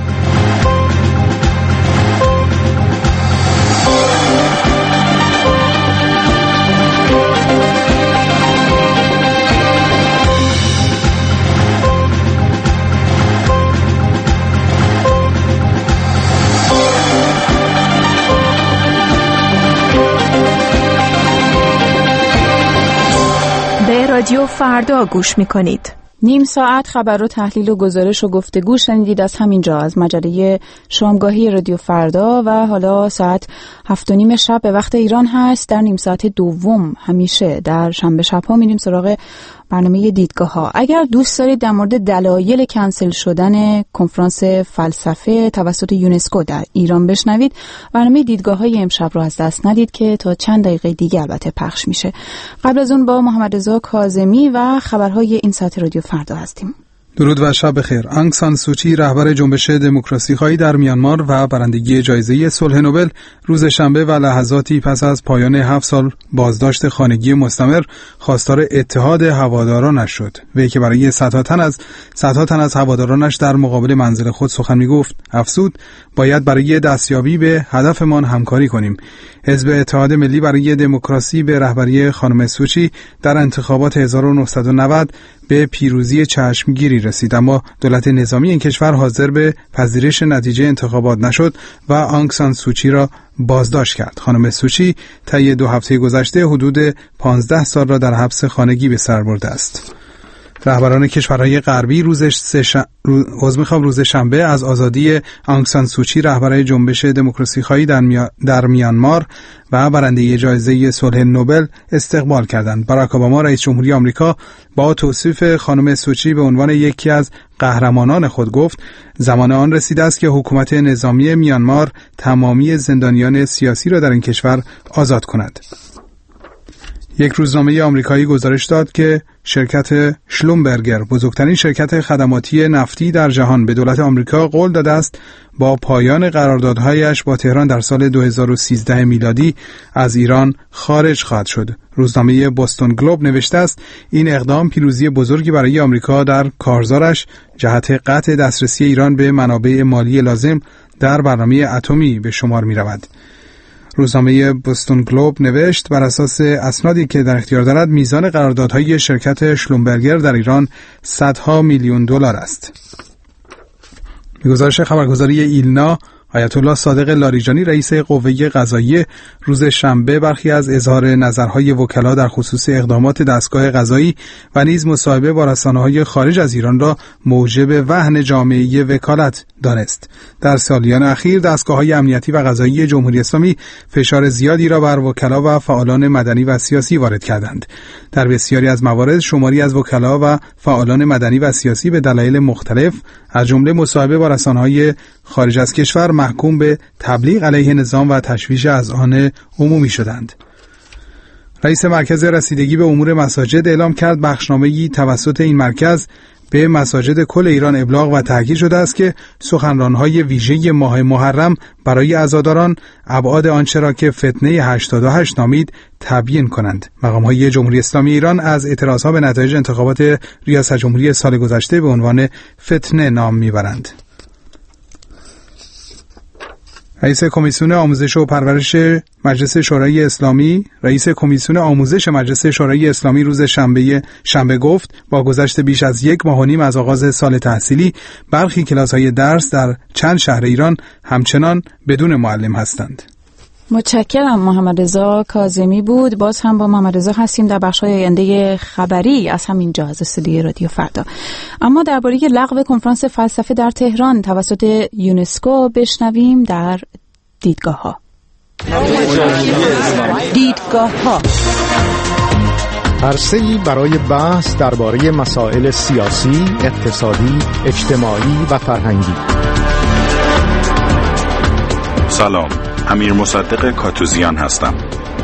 رادیو فردا گوش میکنید. نیم ساعت خبر و تحلیل و گزارش و گفتگو شنیدید از همینجا از مجله شامگاهی رادیو فردا و حالا ساعت 7:30 شب به وقت ایران هست. در نیم ساعت دوم همیشه در شنبه شب‌ها میریم سراغ برنامه دیدگاه ها. اگر دوست دارید در مورد دلایل کنسل شدن کنفرانس فلسفه توسط یونسکو در ایران بشنوید، برنامه دیدگاه های امشب رو از دست ندید که تا چند دقیقه دیگه البته پخش میشه. قبل از اون با محمد رضا کاظمی و خبرهای این ساعت رادیو فردا هستیم. درود و شب بخیر. آنگ سان سوچی رهبر جنبش دموکراسی خواهی در میانمار و برندگی جایزه صلح نوبل روز شنبه و لحظاتی پس از پایان 7 سال بازداشت خانگی مستمر خواستار اتحاد هوادارانش شد. وی که برای صدها تن از هوادارانش در مقابل منزل خود سخن میگفت افزود باید برای دستیابی به هدفمان همکاری کنیم. حزب اتحاد ملی برای دموکراسی به رهبری خانم سوچی در انتخابات 1990 به پیروزی چشمگیری رسید، اما دولت نظامی این کشور حاضر به پذیرش نتیجه انتخابات نشد و آنگ سان سوچی را بازداشت کرد. خانم سوچی طی 2 هفته گذشته حدود 15 سال را در حبس خانگی به سر برده است. رهبران کشورهای غربی روز شنبه از آزادی آنگ سان سوچی رهبر جنبش دموکراسی خواهی در میانمار و برنده جایزه صلح نوبل استقبال کردند. باراک اوباما رئیس جمهوری آمریکا با توصیف خانم سوچی به عنوان یکی از قهرمانان خود گفت زمان آن رسیده است که حکومت نظامی میانمار تمامی زندانیان سیاسی را در این کشور آزاد کند. یک روزنامه آمریکایی گزارش داد که شرکت شلومبرگر بزرگترین شرکت خدماتی نفتی در جهان به دولت آمریکا قول داده است با پایان قراردادهایش با تهران در سال 2013 میلادی از ایران خارج خواهد شد. روزنامه بوستون گلوب نوشته است این اقدام پیروزی بزرگی برای آمریکا در کارزارش جهت قطع دسترسی ایران به منابع مالی لازم در برنامه اتمی به شمار می رود. روزنامه بوستون گلوب نوشت بر اساس اسنادی که در اختیار دارد میزان قراردادهای شرکت شلومبرگر در ایران صدها میلیون دلار است. به گزارش خبرگزاری ایلنا، آیت الله صادق لاریجانی رئیس قوه قضاییه روز شنبه برخی از اظهار نظرهای وکلا در خصوص اقدامات دستگاه قضایی و نیز مصاحبه با رسانه‌های خارج از ایران را موجب وهن جامعه وکالت دانست. در سالیان اخیر دستگاه‌های امنیتی و قضایی جمهوری اسلامی فشار زیادی را بر وکلا و فعالان مدنی و سیاسی وارد کردند. در بسیاری از موارد شماری از وکلا و فعالان مدنی و سیاسی به دلایل مختلف از جمله مصاحبه با رسانه‌های خارج از کشور محکوم به تبلیغ علیه نظام و تشویش اذهان عمومی شدند. رئیس مرکز رسیدگی به امور مساجد اعلام کرد بخشنامه‌ای توسط این مرکز به مساجد کل ایران ابلاغ و تاکید شده است که سخنران‌های ویژه ماه محرم برای عزاداران ابعاد آنچه را که فتنه 88 نامید تبیین کنند. مقام‌های جمهوری اسلامی ایران از اعتراضها به نتایج انتخابات ریاست جمهوری سال گذشته به عنوان فتنه نام میبرند. رئیس کمیسیون آموزش و پرورش مجلس شورای اسلامی روز شنبه گفت با گذشت بیش از 1.5 ماه از آغاز سال تحصیلی برخی کلاس‌های درس در چند شهر ایران همچنان بدون معلم هستند. متشکرم. محمد رضا کاظمی بود. باز هم با محمد رضا هستیم در بخش‌های آینده خبری از همینجا از استودیوی رادیو فردا. اما درباره لغو کنفرانس فلسفه در تهران توسط یونسکو بشنویم در دیدگاه‌ها. دیدگاه‌ها عرصه‌ای برای بحث درباره مسائل سیاسی، اقتصادی، اجتماعی و فرهنگی. سلام، امیر مصدق کاتوزیان هستم.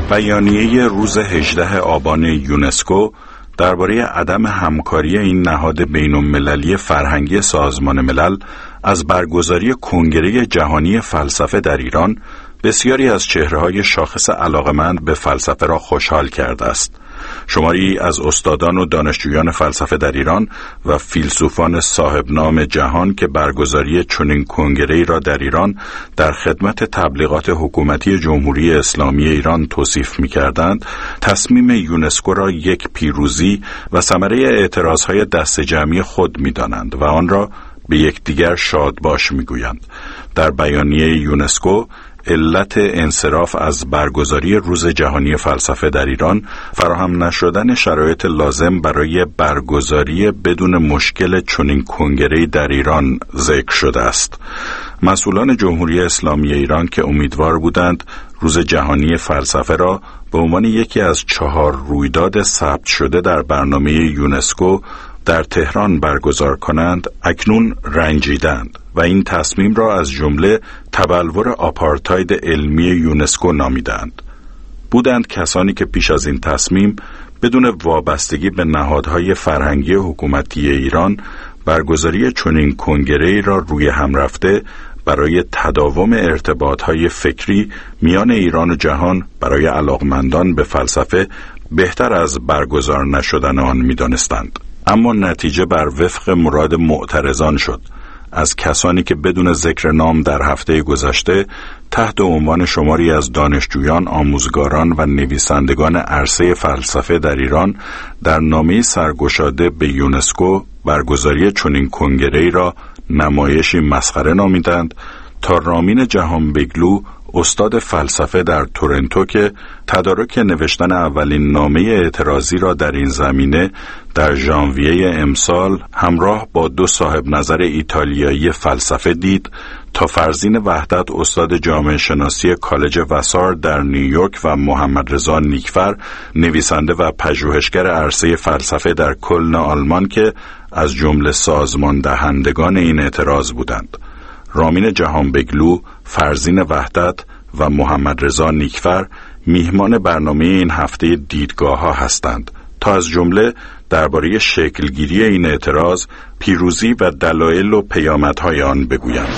بیانیه روز 18 آبان یونسکو درباره عدم همکاری این نهاد بین‌المللی فرهنگی سازمان ملل از برگزاری کنگره جهانی فلسفه در ایران بسیاری از چهره‌های شاخص علاقمند به فلسفه را خوشحال کرده است. شماری از استادان و دانشجویان فلسفه در ایران و فیلسوفان صاحب نام جهان که برگزاری چنین کنگره‌ای را در ایران در خدمت تبلیغات حکومتی جمهوری اسلامی ایران توصیف می‌کردند، تصمیم یونسکو را یک پیروزی و ثمره اعتراضهای دست جمعی خود می‌دانند و آن را به یکدیگر شادباش می‌گویند. در بیانیه یونسکو علت انصراف از برگزاری روز جهانی فلسفه در ایران فراهم نشدن شرایط لازم برای برگزاری بدون مشکل چنین کنگره‌ای در ایران ذکر شده است. مسئولان جمهوری اسلامی ایران که امیدوار بودند روز جهانی فلسفه را به عنوان یکی از 4 رویداد ثبت شده در برنامه یونسکو در تهران برگزار کنند، اکنون رنجیدند و این تصمیم را از جمله تبلور آپارتاید علمی یونسکو نامیدند. بودند کسانی که پیش از این تصمیم بدون وابستگی به نهادهای فرهنگی حکومتی ایران برگزاری چنین کنگره‌ای را روی هم رفته برای تداوم ارتباطهای فکری میان ایران و جهان برای علاقمندان به فلسفه بهتر از برگزار نشدن آن می‌دانستند. اما نتیجه بر وفق مراد معترضان شد. از کسانی که بدون ذکر نام در هفته گذشته تحت عنوان شماری از دانشجویان، آموزگاران و نویسندگان عرصه فلسفه در ایران در نامه سرگشاده به یونسکو برگزاری چنین کنگره‌ای را نمایشی مسخره نامیدند، تا رامین جهانبگلو استاد فلسفه در تورنتو که تدارک نوشتن اولین نامه اعتراضی را در این زمینه در ژانویه امسال همراه با 2 صاحب نظر ایتالیایی فلسفه دید، تا فرزین وحدت استاد جامعه شناسی کالج وسار در نیویورک و محمد رضا نیکفر نویسنده و پژوهشگر عرصه فلسفه در کلن آلمان که از جمله سازمان دهندگان این اعتراض بودند. رامین جهانبگلو، فرزین وحدت و محمد رضا نیکفر میهمان برنامه این هفته دیدگاه‌ها هستند تا از جمله درباره شکلگیری این اعتراض، پیروزی و دلایل و پیامدهای آن بگویند.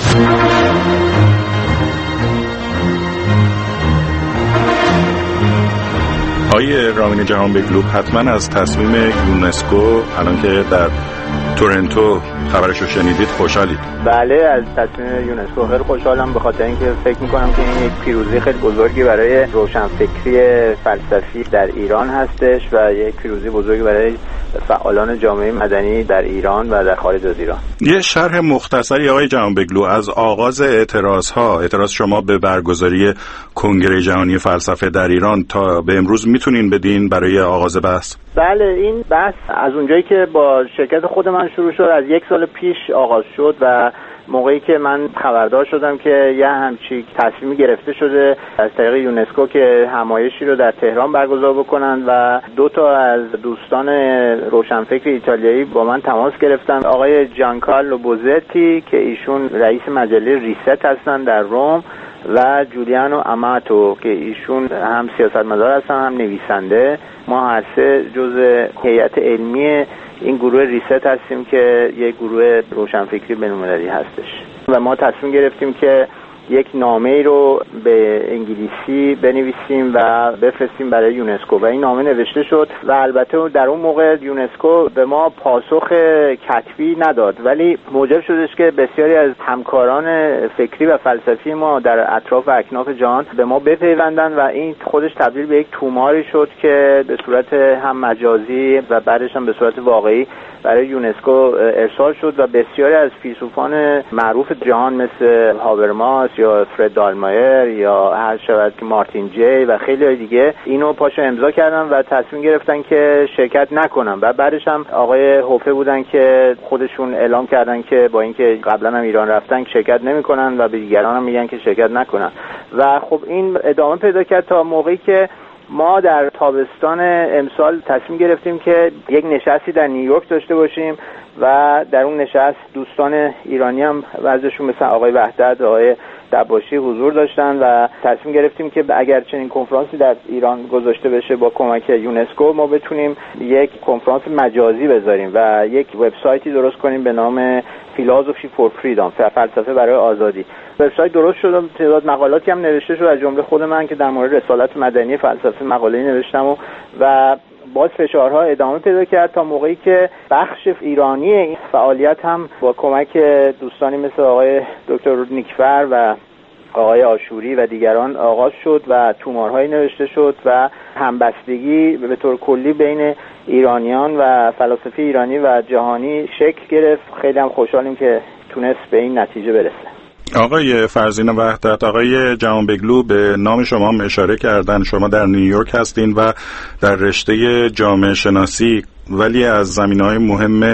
آقای رامین جهانبگلو، حتما از تصمیم یونسکو الان که در تورنتو خبرشو شنیدید خوشحالید؟ بله، از تصمیم یونسکو خیلی خوشحالم، به خاطر اینکه فکر میکنم که این یک پیروزی خیلی بزرگی برای روشنفکری فلسفی در ایران هستش و یک پیروزی بزرگی برای فعالان جامعه مدنی در ایران و در خارج از ایران. یه شرح مختصری آقای جهانبگلو از آغاز اعتراض شما به برگزاری کنگره جهانی فلسفه در ایران تا به امروز میتونین بدین برای آغاز بحث؟ بله، این بحث از اونجایی که با شرکت خود من شروع شد از 1 سال پیش آغاز شد و موقعی که من خبردار شدم که یه همچین تصمیمی گرفته شده از طریق یونسکو که همایشی رو در تهران برگزار بکنن و 2 تا از دوستان روشنفکر ایتالیایی با من تماس گرفتن، آقای جانکارلو بوزتی که ایشون رئیس مجله ریست هستن در روم و جولیانو اماتو که ایشون هم سیاستمدار هستن هم نویسنده. ما هر 3 جزء هیئت علمی این گروه ریست هستیم که یک گروه روشنفکری بین‌المللی هستش و ما تصمیم گرفتیم که یک نامه‌ای رو به انگلیسی بنویسیم و بفرستیم برای یونسکو و این نامه نوشته شد و البته در اون موقع یونسکو به ما پاسخ کتبی نداد، ولی موجب شدش که بسیاری از همکاران فکری و فلسفی ما در اطراف و اکناف جهان به ما بپیوندن و این خودش تبدیل به یک توماری شد که به صورت هم مجازی و بعدش هم به صورت واقعی برای یونسکو ارسال شد و بسیاری از فیلسوفان معروف جهان مثل هابرماس یا فرد دالمایر یا هر شود که مارتین جی و خیلی دیگه اینو پاشو امضا کردن و تصمیم گرفتن که شرکت نکنن و بعدش هم آقای هوفه بودن که خودشون اعلام کردن که با اینکه قبلا هم ایران رفتن شرکت نمیکنن و به دیگران هم میگن که شرکت نکنن و خب این ادامه پیدا کرد تا موقعی که ما در تابستان امسال تصمیم گرفتیم که یک نشستی در نیویورک داشته باشیم و در اون نشست دوستان ایرانی هم وضعشون مثل آقای وحدت، آقای دباشی حضور داشتن و تصمیم گرفتیم که اگر چنین کنفرانسی در ایران گذاشته بشه با کمک یونسکو ما بتونیم یک کنفرانس مجازی بذاریم و یک وبسایتی درست کنیم به نام Philosophy for Freedom، فلسفه برای آزادی. وبسایت درست شد، تعداد مقالاتی هم نوشته شد از جمله خود من که در مورد رسالت مدنی فلسفه مقاله‌ای نوشتم و باز فشارها ادامه پیدا کرد تا موقعی که بخش ایرانی این فعالیت هم با کمک دوستانی مثل آقای دکتر نیکفر و آقای آشوری و دیگران آغاز شد و تومارهایی نوشته شد و همبستگی به طور کلی بین ایرانیان و فلاسفه ایرانی و جهانی شکل گرفت. خیلی هم خوشحالیم که تونست به این نتیجه برسه. آقای فرزین وحدت، آقای جهانبگلو به نام شما هم اشاره کردن. شما در نیویورک هستین و در رشته جامعه شناسی، ولی از زمینه‌های مهم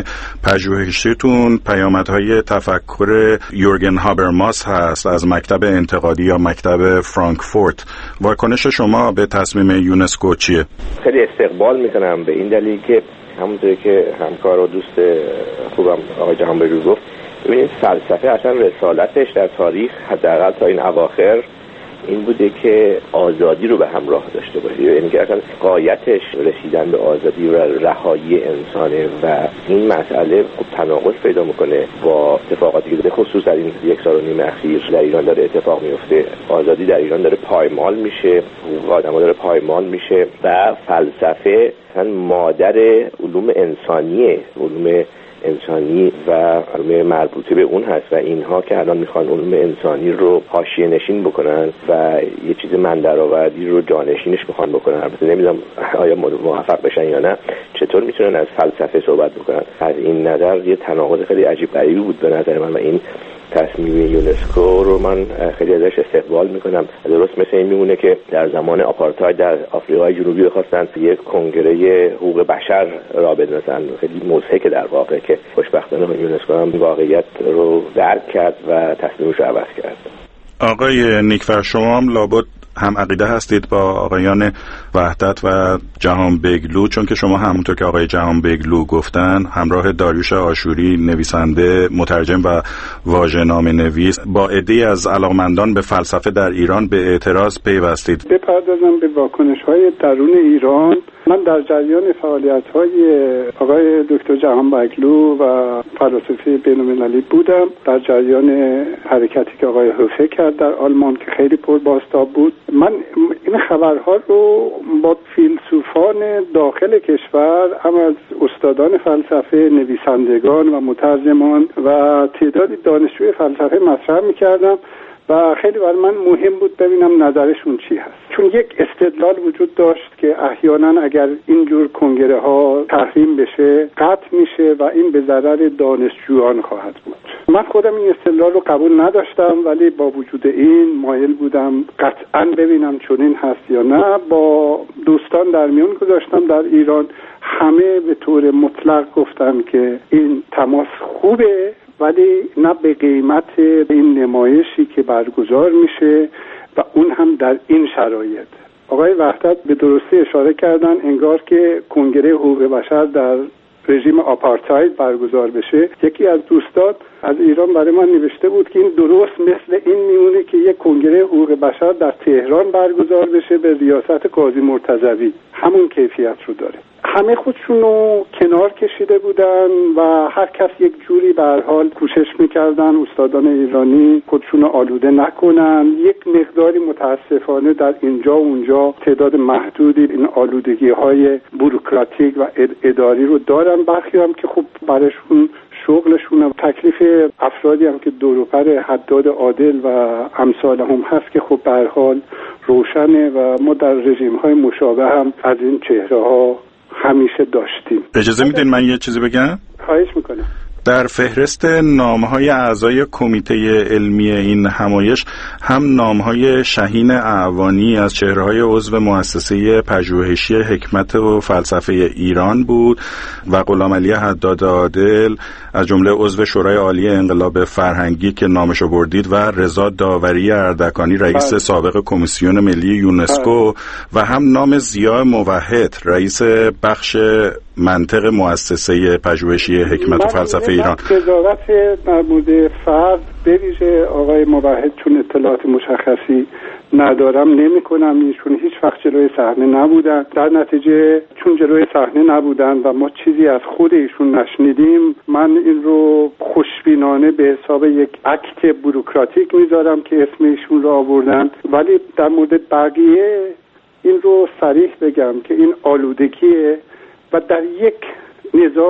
پژوهشیتون پیامدهای تفکر یورگن هابرماس هست از مکتب انتقادی یا مکتب فرانکفورت. واکنش شما به تصمیم یونسکو چیه؟ خیلی استقبال میکنم به این دلیل که همونطوری که همکار و دوست خوبم آقای جهانبگلو گفت، ببینید فلسفه اصلا رسالتش در تاریخ حداقل تا این اواخر این بوده که آزادی رو به همراه داشته باشه، یعنی که اصلا غایتش رسیدن به آزادی و رهایی انسانه و این مسئله خب تناقض پیدا میکنه با اتفاقاتی که خصوص در این 1.5 سال اخیر در ایران داره اتفاق میفته. آزادی در ایران داره پایمال میشه، حقوق آدم‌ها داره پایمال میشه و فلسفه اصلا مادر علوم انسانیه، علوم انسانی و علوم مربوطه به اون هست و اینها که الان میخوان علوم انسانی رو حاشیه نشین بکنن و یه چیز مندرآوردی رو جانشینش میخوان بکنن. البته نمیدونم آیا موفق بشن یا نه، چطور میتونن از فلسفه صحبت بکنن. از این نظر یه تناقض خیلی عجیب غریبی بود به نظر من و این تصمیم یونسکو رو من خیلی ازش استقبال میکنم. درست مثل این میمونه که در زمان آپارتاید در آفریقای جنوبی خواستن یک کنگره حقوق بشر را بندازن. خیلی مضحکه در واقع که خوشبختانه یونسکو هم واقعیت رو درک کرد و تصمیمش رو عوض کرد. آقای نیکفر، شما هم لابد هم عقیده هستید با آقایان وحدت و جهانبگلو، چون که شما همونطور که آقای جهانبگلو گفتن همراه داریوش آشوری نویسنده، مترجم و واژه‌نامه نویس با عده‌ای از علاقمندان به فلسفه در ایران به اعتراض پیوستید. بپردازم به واکنش‌های درون ایران. من در جریان فعالیت‌های آقای دکتر جهانبگلو و فلاسفه بین‌المللی بودم، در جریان حرکتی که آقای هوفه کرد در آلمان که خیلی پربازتاب بود. من این خبرها رو با فیلسوفان داخل کشور، هم از استادان فلسفه، نویسندگان و مترجمان و تعدادی دانشجوی فلسفه مطرح می‌کردم و خیلی برای من مهم بود ببینم نظرشون چی هست، چون یک استدلال وجود داشت که احیانا اگر اینجور کنگره ها تحریم بشه قطع میشه و این به ضرر دانشجویان خواهد بود. من خودم این استدلال رو قبول نداشتم، ولی با وجود این مایل بودم قطعاً ببینم چنین هست یا نه. با دوستان در میون گذاشتم در ایران، همه به طور مطلق گفتن که این تماس خوبه، ولی نه به قیمت این نمایشی که برگزار میشه و اون هم در این شرایط. آقای وحدت به درستی اشاره کردن انگار که کنگره حقوق بشر در رژیم آپارتاید برگزار بشه. یکی از دوستان از ایران برای من نوشته بود که این درست مثل این میمونه که یک کنگره حقوق بشر در تهران برگزار بشه به ریاست قاضی مرتضوی، همون کیفیت رو داره. همه خودشون رو کنار کشیده بودن و هر کس یک جوری به هر حال کوشش میکردن استادان ایرانی خودشون رو آلوده نکنن. یک مقداری متاسفانه در اینجا و اونجا تعداد محدودی این آلودگی های بوروکراتیک و اداری رو دارن، برخی هم که خب براشون شغلشون، تکلیف افرادی هم که دوروبر حداد عادل و امثال هم هست که خب به هر حال روشنه و ما در رژیم های مشابه هم از این چهره ها همیشه داشتیم. اجازه میدین من یه چیزی بگم؟ خواهش میکنم. در فهرست نامهای اعضای کمیته علمی این همایش هم نامهای شهین اعوانی از چهره‌های عضو مؤسسه پژوهشی حکمت و فلسفه ایران بود و غلامعلی حداد عادل از جمله عضو شورای عالی انقلاب فرهنگی که نامشو بردید و رضا داوری اردکانی رئیس سابق کمیسیون ملی یونسکو و هم نام ضیاء موحد رئیس بخش منطق مؤسسه پژوهشی حکمت و فلسفه ایران. قضاوت در مورد فرد به ویژه آقای موحد چون اطلاعات مشخصی ندارم نمی کنم. ایشون هیچ وقت جلوی صحنه نبودن، در نتیجه چون جلوی صحنه نبودن و ما چیزی از خود ایشون نشنیدیم، من این رو خوشبینانه به حساب یک اکت بوروکراتیک میذارم که اسم ایشون رو آوردن. ولی در مورد بقیه این رو صریح بگم که این آلودگیه و در یک نظام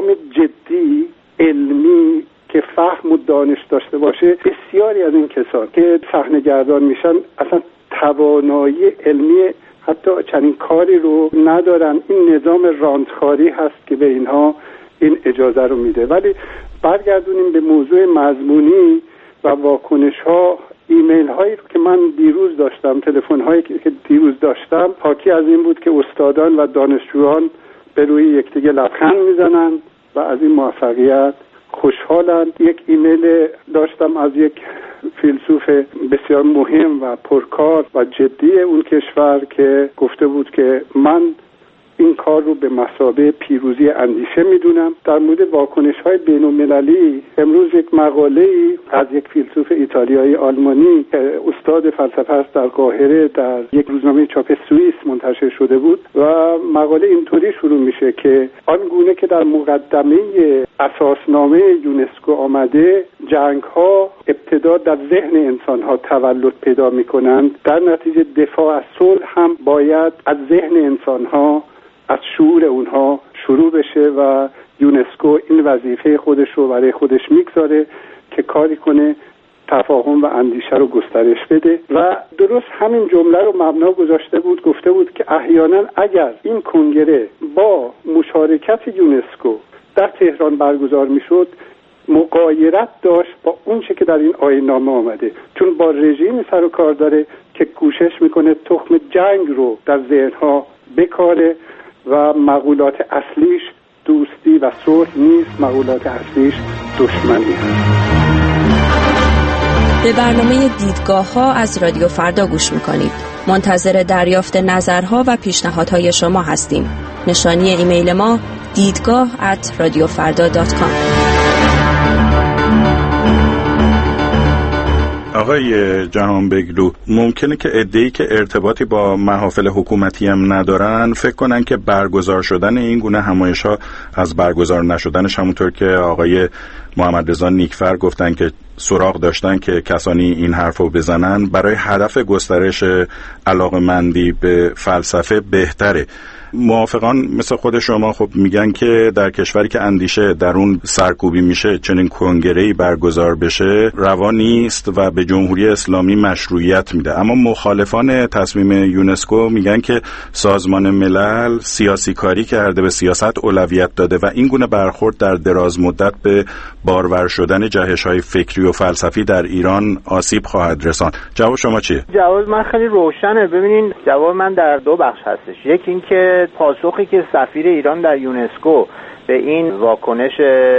جدی علمی که فهم و دانش داشته باشه، بسیاری از این کسان که صحنه‌گردان میشن اصلا توانایی علمی حتی چنین کاری رو ندارن. این نظام رانتخاری هست که به اینها این اجازه رو میده. ولی برگردونیم به موضوع مضمونی و واکنش ها. ایمیل هایی رو که من دیروز داشتم، تلفن هایی که دیروز داشتم، حاکی از این بود که استادان و دانشجویان به روی یکدیگه لبخند میزنن و از این موفقیت خوشحالند. یک ایمیل داشتم از یک فیلسوف بسیار مهم و پرکار و جدی اون کشور که گفته بود که من این کار رو به مثابه پیروزی اندیشه میدونم. در مورد واکنش‌های بین‌المللی امروز یک مقاله‌ای از یک فیلسوف ایتالیایی آلمانی که استاد فلسفه است در قاهره در یک روزنامه چاپ سوئیس منتشر شده بود و مقاله اینطوری شروع میشه که آنگونه که در مقدمه اساسنامه یونسکو آمده، جنگ‌ها ابتدا در ذهن انسان‌ها تولد پیدا می‌کنند، در نتیجه دفاع از صلح هم باید از ذهن انسان‌ها، از شعور اونها شروع بشه و یونسکو این وظیفه خودش رو برای خودش میگذاره که کاری کنه تفاهم و اندیشه رو گسترش بده. و درست همین جمله رو مبنا گذاشته بود، گفته بود که احیانا اگر این کنگره با مشارکت یونسکو در تهران برگزار میشد، مغایرت داشت با اون چه که در این آیین‌نامه آمده، چون با رژیم سر و کار داره که کوشش میکنه تخم جنگ رو در ذهنها بکاره و مقولات اصلیش دوستی و صلح نیست، مقولات اصلیش دشمنی هست. به برنامه دیدگاه‌ها از رادیو فردا گوش میکنید. منتظر دریافت نظرها و پیشنهادهای شما هستیم. نشانی ایمیل ما دیدگاه@radiofarda.com. آقای جهانبگلو، ممکنه که عده‌ای که ارتباطی با محافل حکومتی هم ندارن فکر کنن که برگزار شدن این گونه همایش‌ها از برگزار نشدنش، همونطور که آقای محمد رضا نیکفر گفتن که سراغ داشتن که کسانی این حرفو بزنن، برای هدف گسترش علاقه‌مندی به فلسفه بهتره. موافقان مثل خود شما خب میگن که در کشوری که اندیشه در اون سرکوبی میشه چنین کنگره‌ای برگزار بشه روا نیست و به جمهوری اسلامی مشروعیت میده. اما مخالفان تصمیم یونسکو میگن که سازمان ملل سیاسی کاری کرده، به سیاست اولویت داده و این گونه برخورد در دراز مدت به بارور شدن جهش‌های فکری و فلسفی در ایران آسیب خواهد رساند. جواب شما چیه؟ جواب من خیلی روشنه. ببینین جواب من در دو بخش هستش. یکی این که پاسخی که سفیر ایران در یونسکو به این واکنش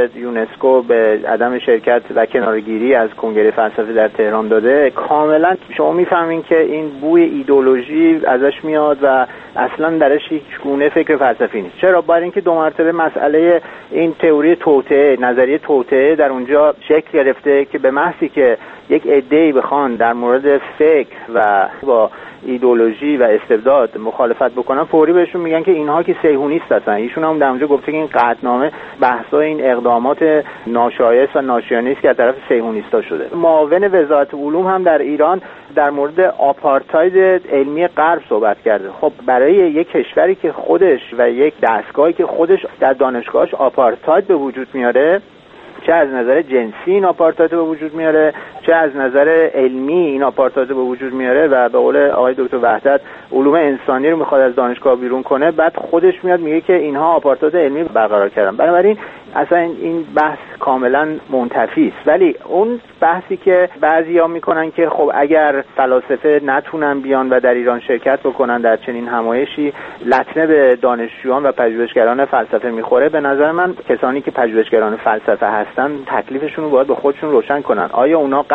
یونسکو به عدم شرکت و کنارگیری از کنگره فلسفه در تهران داده، کاملا شما میفهمین که این بوی ایدئولوژی ازش میاد و اصلا درش هیچ گونه فکر فلسفی نیست. چرا؟ برای اینکه دو مرتبه مسئله این تئوری توطئه، نظریه توطئه در اونجا شکل گرفته که به محضی که یک عده‌ای بخوان در مورد فکر و با ایدئولوژی و استبداد مخالفت بکنن، فوری بهشون میگن که اینها که صهیونیست هستن. ایشون هم در اونجا گفته که این قطعنامه بحثای این اقدامات ناشایست و ناشیانه است که از طرف صهیونیستا شده. معاون وزارت علوم هم در ایران در مورد آپارتاید علمی غرب صحبت کرده. خب برای یک کشوری که خودش و یک دستگاهی که خودش در دانشگاهش آپارتاید به وجود میاره، چه از نظر جنسی این آپارتاید به وجود میاره، چه از نظر علمی این آپارتاید به وجود میاره و به قول آقای دکتر وحدت علوم انسانی رو میخواد از دانشگاه بیرون کنه، بعد خودش میاد میگه که اینها آپارتاید علمی برقرار کردن. بنابراین اصلا این بحث کاملا منتفی است. ولی اون بحثی که بعضیا میکنن که خب اگر فلاسفه نتونن بیان و در ایران شرکت بکنن در چنین همایشی، لطمه به دانشجویان و پژوهشگران فلسفه میخوره، به نظر من کسانی که پژوهشگران فلسفه هستن تکلیفشون رو باید به خودشون روشن کنن. آیا اونا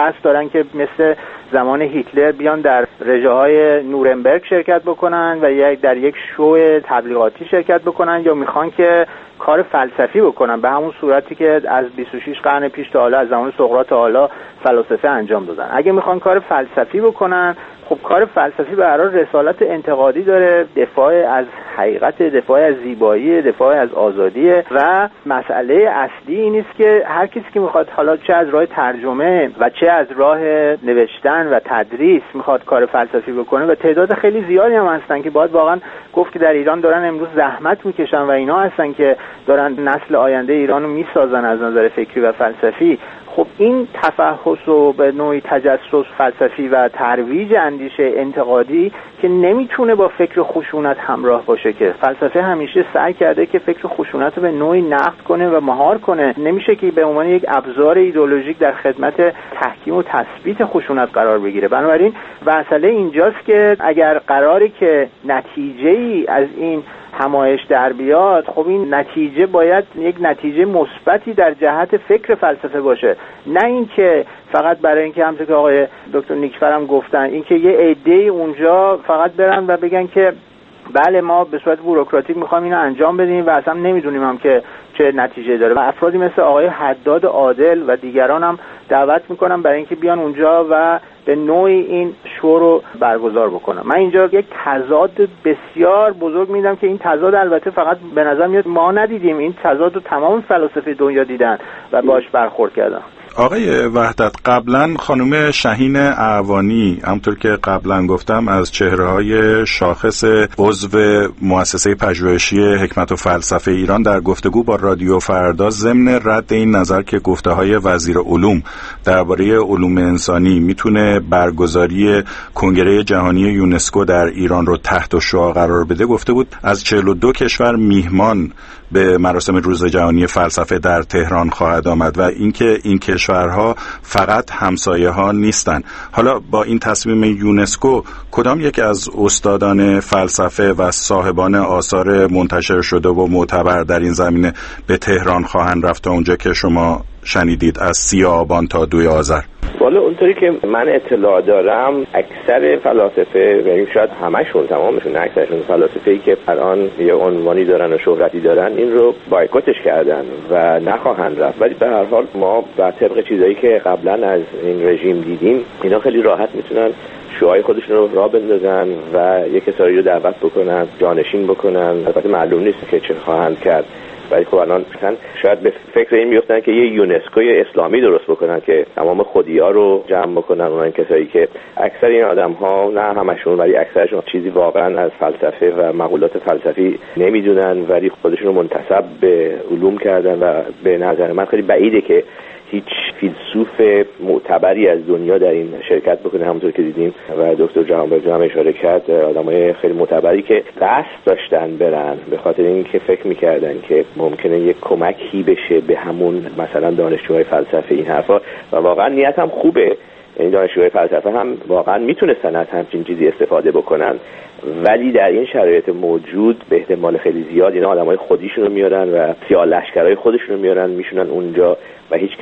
قصد دارن که مثل زمان هیتلر بیان در رژه‌های نورنبرگ شرکت بکنن و در یک شو تبلیغاتی شرکت بکنن، یا میخوان که کار فلسفی بکنن به همون صورتی که از 26 قرن پیش تا حالا، از زمان سقراط تا حالا فلاسفه انجام دادن. اگه میخوان کار فلسفی بکنن، خب کار فلسفی به هر حال رسالت انتقادی داره، دفاع از حقیقت، دفاع از زیبایی، دفاع از آزادی، و مسئله اصلی این است که هر کسی که میخواد، حالا چه از راه ترجمه و چه از راه نوشتن و تدریس میخواد کار فلسفی بکنه، و تعداد خیلی زیادی هم هستن که باید واقعا گفت که در ایران دارن امروز زحمت میکشن و اینا هستن که دارن نسل آینده ایرانو میسازن از نظر فکری و فلسفی. خب این تفحص و به نوعی تجسس فلسفی و ترویج اندیشه انتقادی که نمیتونه با فکر خشونت همراه باشه، که فلسفه همیشه سعی کرده که فکر خشونت رو به نوعی نقد کنه و مهار کنه، نمیشه که به عنوان یک ابزار ایدئولوژیک در خدمت تحکیم و تثبیت خشونت قرار بگیره. بنابراین مسئله اینجاست که اگر قراره که نتیجه‌ای از این همایش در بیاد، خب این نتیجه باید یک نتیجه مثبتی در جهت فکر فلسفه باشه، نه اینکه فقط برای اینکه همونطور که آقای دکتر نیکفر هم گفتن، اینکه یه عده‌ای اونجا فقط برن و بگن که بله ما به صورت بوروکراتیک میخوایم اینو انجام بدیم و اصلا نمیدونیم هم که چه نتیجه داره. و افرادی مثل آقای حداد عادل و دیگران هم دعوت میکنم برای اینکه بیان اونجا و به نوعی این شو رو برگزار بکنم. من اینجا یک تضاد بسیار بزرگ میدم که این تضاد البته فقط به نظر میاد ما ندیدیم، این تضاد رو تمام فلاسفه دنیا دیدن و باش برخورد کردن. آقای وحدت، قبلا خانم شهین اعوانی همونطور که قبلا گفتم از چهره‌های شاخص عضو مؤسسه پژوهشی حکمت و فلسفه ایران در گفتگو با رادیو فردا ضمن رد این نظر که گفته‌های وزیر علوم درباره علوم انسانی میتونه برگزاری کنگره جهانی یونسکو در ایران رو تحت شعاع قرار بده، گفته بود از 42 کشور میهمان به مراسم روز جهانی فلسفه در تهران خواهد آمد و اینکه این کشورها فقط همسایه ها نیستن. حالا با این تصمیم یونسکو کدام یک از استادان فلسفه و صاحبان آثار منتشر شده و معتبر در این زمینه به تهران خواهند رفت تا اونجا که شما شنیدید از 30 آبان تا 2 آذر؟ والا اونطوری که من اطلاع دارم اکثر فلاسفه، یعنی شاید همشون، تمامشون، اکثرشون فلاسفه‌ای که الان یه عنوانی دارن و شهرتی دارن این رو بایکوتش کردن و نخواهند رفت. ولی به هر حال ما بر طبق چیزایی که قبلا از این رژیم دیدیم، اینا خیلی راحت میتونن شعاع خودشون رو راه بندازن و یک کسایی رو دعوت بکنن، جانشین بکنن. البته معلوم نیست که چه خواهند کرد، ولی خب الان شاید به فکر این میفتن که یه یونسکوی اسلامی درست بکنن که تمام خودی‌ها رو جمع بکنن، اون کسایی که اکثر این آدم‌ها، نه همشون ولی اکثرشون، چیزی واقعا از فلسفه و مقولات فلسفی نمیدونن ولی خودشون رو منتسب به علوم کردن و به نظر من خیلی بعیده که هیچ فیلسوف معتبری از دنیا در این شرکت بکنه. همونطور که دیدیم و دکتر جهانبخش هم اشاره کرد، آدمای خیلی معتبری که قصد داشتن برن به خاطر اینکه فکر میکردن که ممکنه یک کمکی بشه به همون مثلا دانشجوهای فلسفه این حرفا، و واقعا نیت هم خوبه. این دانشجوهای فلسفه هم واقعا میتونستن از همچین چیزی استفاده بکنن، ولی در این شرایط موجود به احتمال خیلی زیاد اینا آدمای خودیشون رو میارن و سیاه لشکرای خودشون رو میارن میشونن اونجا و هیچ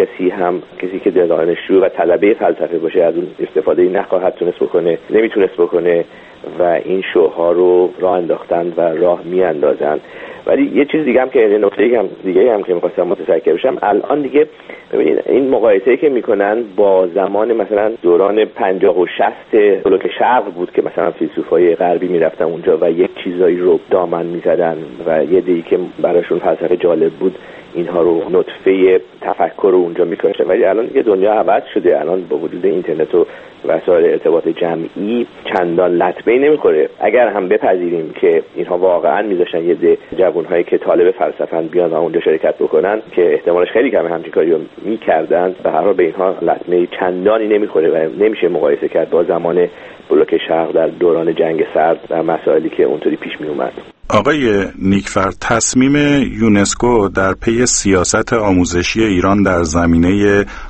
کسی که دانشجو و طلبه فلسفه باشه از اون استفاده نخواهد نمیتونست بکنه و این شوها رو راه انداختن و راه میاندازن. ولی یه چیز دیگه هم که نکته دیگه هم که می‌خواستم متذکر بشم، الان دیگه ببینید این مقایسه‌ای که میکنن با زمان مثلا دوران 50 و 60 بلوک شرق بود که مثلا فیلسوفای غربی میرفتن اونجا و یک چیزایی رو دامن میزدن و یه دیگه که براشون فلسفه جالب بود اینها رو نطفه تفکر رو اونجا میکشن. ولی الان دیگه دنیا عوض شده، الان با وجود اینترنت و وسایل ارتباط جمعی چندان لطمه‌ای نمیخوره. اگر هم بپذیریم که اینها واقعا میذاشتن یه ده جوانهایی که طالب فلسفه‌اند بیان و اونجا شرکت بکنن که احتمالش خیلی کمه همچین کاری رو میکردن، به هر حال به اینها لطمه چندانی نمیخوره و نمیشه مقایسه کرد با زمان بلوک شرق در دوران جنگ سرد و مسائلی که اونطوری پیش می اومد. آقای نیکفر، تصمیم یونسکو در پی سیاست آموزشی ایران در زمینه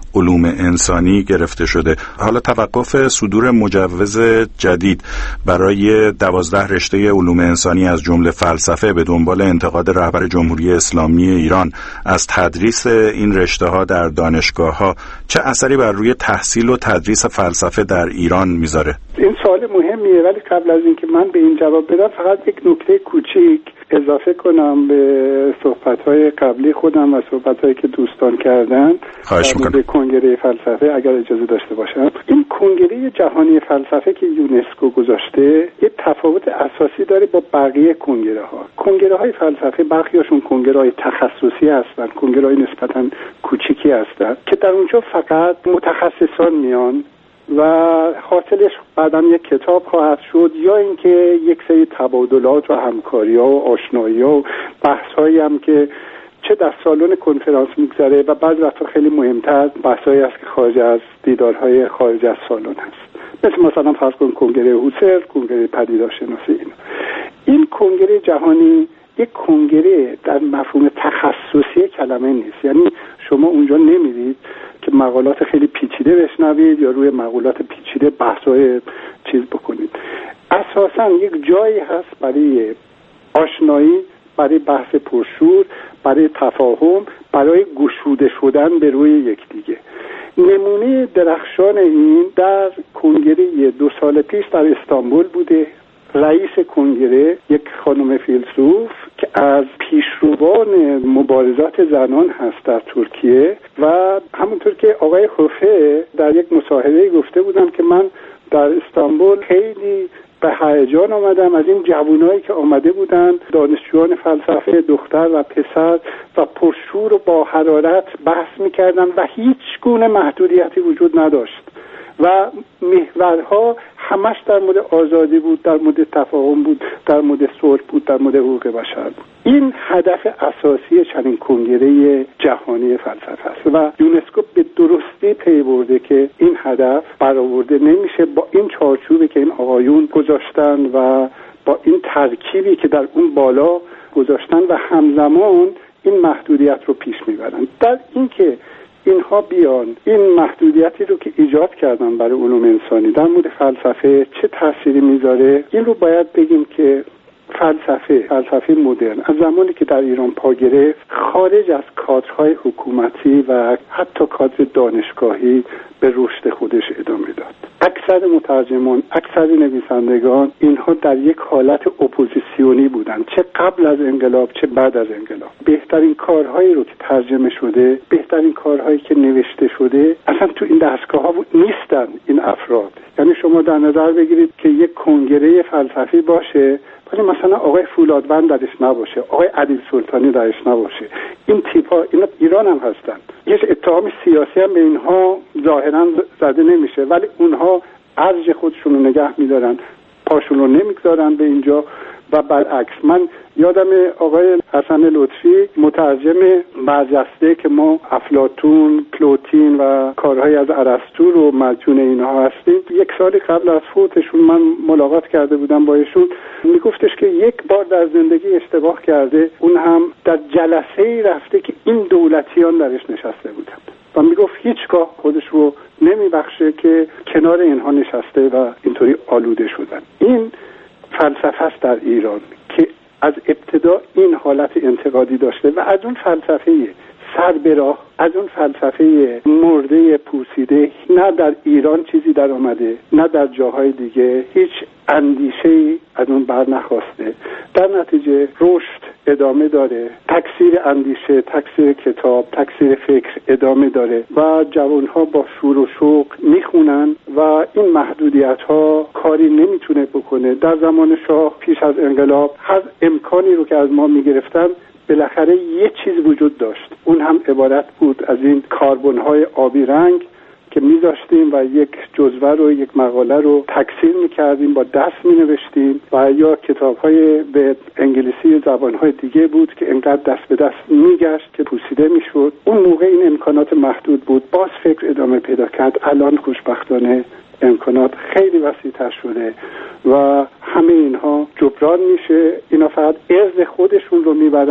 علوم انسانی گرفته شده. حالا توقف صدور مجوز جدید برای 12 رشته علوم انسانی از جمله فلسفه به دنبال انتقاد رهبر جمهوری اسلامی ایران از تدریس این رشته ها در دانشگاه ها چه اثری بر روی تحصیل و تدریس فلسفه در ایران میذاره؟ این سوال مهمیه، ولی قبل از اینکه من به این جواب بدم فقط یک نکته کوچیک اضافه کنم به صحبت‌های قبلی خودم و صحبت‌هایی که دوستان کردن. خواهش می‌کنم. به کنگره فلسفه اگر اجازه داشته باشم، این کنگره جهانی فلسفه که یونسکو گذاشته یه تفاوت اساسی داره با بقیه کنگره‌ها. کنگره‌های فلسفه برخیاشون کنگره‌های تخصصی هستن، کنگره‌های نسبتاً کوچیکی هستن که در اونجا فقط متخصصان میان و حاصلش بعداً یک کتاب خواهد شد، یا اینکه یک سری تبادلات و همکاری‌ها و آشنایی‌ها و بحث‌هایی هم که چه در سالن کنفرانس میگذره و بعضی وقتا خیلی مهمتر بحث‌هایی است که خارج از دیدارهای خارج از سالن هست، مثلا فرض کن کنگره هوسر، کنگره پدیدارشناسی. این کنگره جهانی یک کنگره در مفهوم تخصصی کلمه نیست، یعنی شما اونجا نمیرید که مقالات خیلی پیچیده بشنوید یا روی مقالات پیچیده بحث‌های چیز بکنید. اساساً یک جایی هست برای آشنایی، برای بحث پرشور، برای تفاهم، برای گشوده شدن به روی یکدیگه. نمونه درخشان این در کنگره 2 سال پیش در استانبول بوده. رئیس کنگره یک خانم فیلسوف که از پیشروان مبارزات زنان هست در ترکیه و همونطور که آقای خوفه در یک مصاحبه گفته بودم که من در استانبول خیلی به هیجان آمدم از این جوانایی که آمده بودن، دانشجویان فلسفه دختر و پسر و پرشور و با حرارت بحث میکردن و هیچ گونه محدودیتی وجود نداشت و محورها همش در مورد آزادی بود، در مورد تفاهم بود، در مورد صلح بود، در مورد حقوق بشر بود. این هدف اساسی چنین کنگره جهانی فلسفه است و یونسکو به درستی پی برده که این هدف برآورده نمیشه با این چارچوبی که این آقایون گذاشتن و با این ترکیبی که در اون بالا گذاشتن و همزمان این محدودیت رو پیش میبرن. در این که اینها بیان این محدودیتی رو که ایجاد کردن برای علوم انسانی در مورد فلسفه چه تأثیری میذاره، این رو باید بگیم که فلسفه مدرن از زمانی که در ایران پا گرفت خارج از کادرهای حکومتی و حتی کادر دانشگاهی به رشد خودش ادامه داد. اکثر مترجمان، اکثر نویسندگان اینها در یک حالت اپوزیسیونی بودند، چه قبل از انقلاب چه بعد از انقلاب. بهترین کارهایی رو که ترجمه شده، بهترین کارهایی که نوشته شده اصلا تو این دستگاه‌ها نیستن این افراد. یعنی شما در نظر بگیرید که یک کنگره فلسفی باشه ولی مثلا آقای فولادوند درش نباشه، آقای عدیل سلطانی درش نباشه. این تیپ‌ها اینا ایران هم هستن. هیچ اتهام سیاسی هم به اینها ظاهراً زده نمیشه ولی اونها ارج خودشون رو نگه می‌دارن، پاشون رو نمیگذارن به اینجا و برعکس. من یادم آقای حسن لطفی مترجم برجسته که ما افلاطون، پلوتین و کارهای از ارسطو رو مدیون اینها هستیم، یک سال قبل از فوتشون من ملاقات کرده بودم با ایشون. میگفتش که یک بار در زندگی اشتباه کرده، اون هم در جلسه‌ای رفته که این دولتیان درش نشسته بودند و میگفت هیچگاه خودش رو نمیبخشه که کنار اینها نشسته و اینطوری آلوده شدن. این فلسفه است در ایران که از ابتدا این حالت انتقادی داشته و از اون فلسفه سر به راه، از اون فلسفه مرده پوسیده نه در ایران چیزی در آمده نه در جاهای دیگه، هیچ اندیشه‌ای از اون بر نخواسته. در نتیجه رشد ادامه داره، تکثیر اندیشه، تکثیر کتاب، تکثیر فکر ادامه داره و جوانها با شور و شوق میخونن و این محدودیت‌ها کاری نمیتونه بکنه. در زمان شاه پیش از انقلاب هر امکانی رو که از ما میگرفتن بالاخره یه چیز وجود داشت، اون هم عبارت بود از این کاربن‌های آبی رنگ که میذاشتیم و یک جزوه رو، یک مقاله رو تکثیر میکردیم، با دست مینوشتیم و یا کتاب‌های به انگلیسی زبان‌های دیگه بود که انقدر دست به دست میگشت که پوسیده میشد. اون موقع این امکانات محدود بود، باز فکر ادامه پیدا کرد. الان خوشبختانه امکانات خیلی وسیع‌تر شده و همه اینها جبران میشه. اینا فقط ارز خودشون رو میبرن،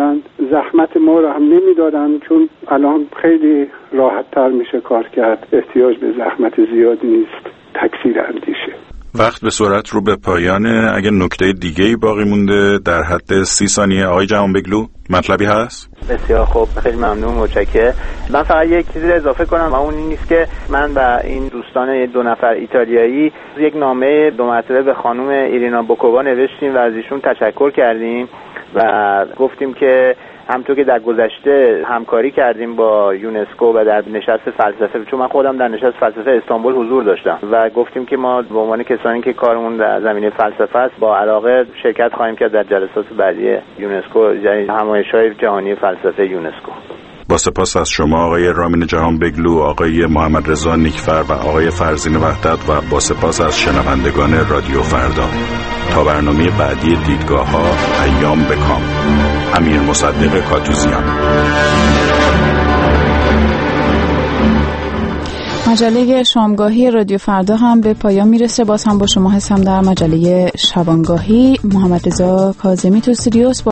زحمت ما رو هم نمیدادن، چون الان خیلی راحت تر میشه کار کرد، احتیاج به زحمت زیادی نیست، تکثیر اندیشه. وقت به سرعت رو به پایانه. اگه نکته دیگه‌ای باقی مونده در حد 30 ثانیه آقای جهانبگلو مطلبی هست؟ بسیار خوب، خیلی ممنون، متشکرم. من فقط یک چیزی اضافه کنم و اون این نیست که من و این دوستان 2 نفر ایتالیایی یک نامه 2 مرتبه به خانم ایرینا بوکووا نوشتیم و از ایشون تشکر کردیم و گفتیم که همونطور که در گذشته همکاری کردیم با یونسکو و در نشست فلسفه، چون من خودم در نشست فلسفه استانبول حضور داشتم و گفتیم که ما به عنوان کسانی که کارمون در زمینه فلسفه است با علاقه شرکت خواهیم کرد در جلسات بعدی یونسکو، یعنی همایش‌های جهانی فلسفه یونسکو. با سپاس از شما آقای رامین جهانبگلو، آقای محمد رضا نیکفر و آقای فرزین وحدت و با سپاس از شنوندگان رادیو فردا. تا برنامه بعدی دیدگاه‌ها، ایام بکام. امیر مصدق کاتوزیان. مجله شامگاهی رادیو فردا هم به پایان میرسه. باز هم با شما هستم در مجله شبانگاهی. محمد رضا کاظمی تو استودیوس.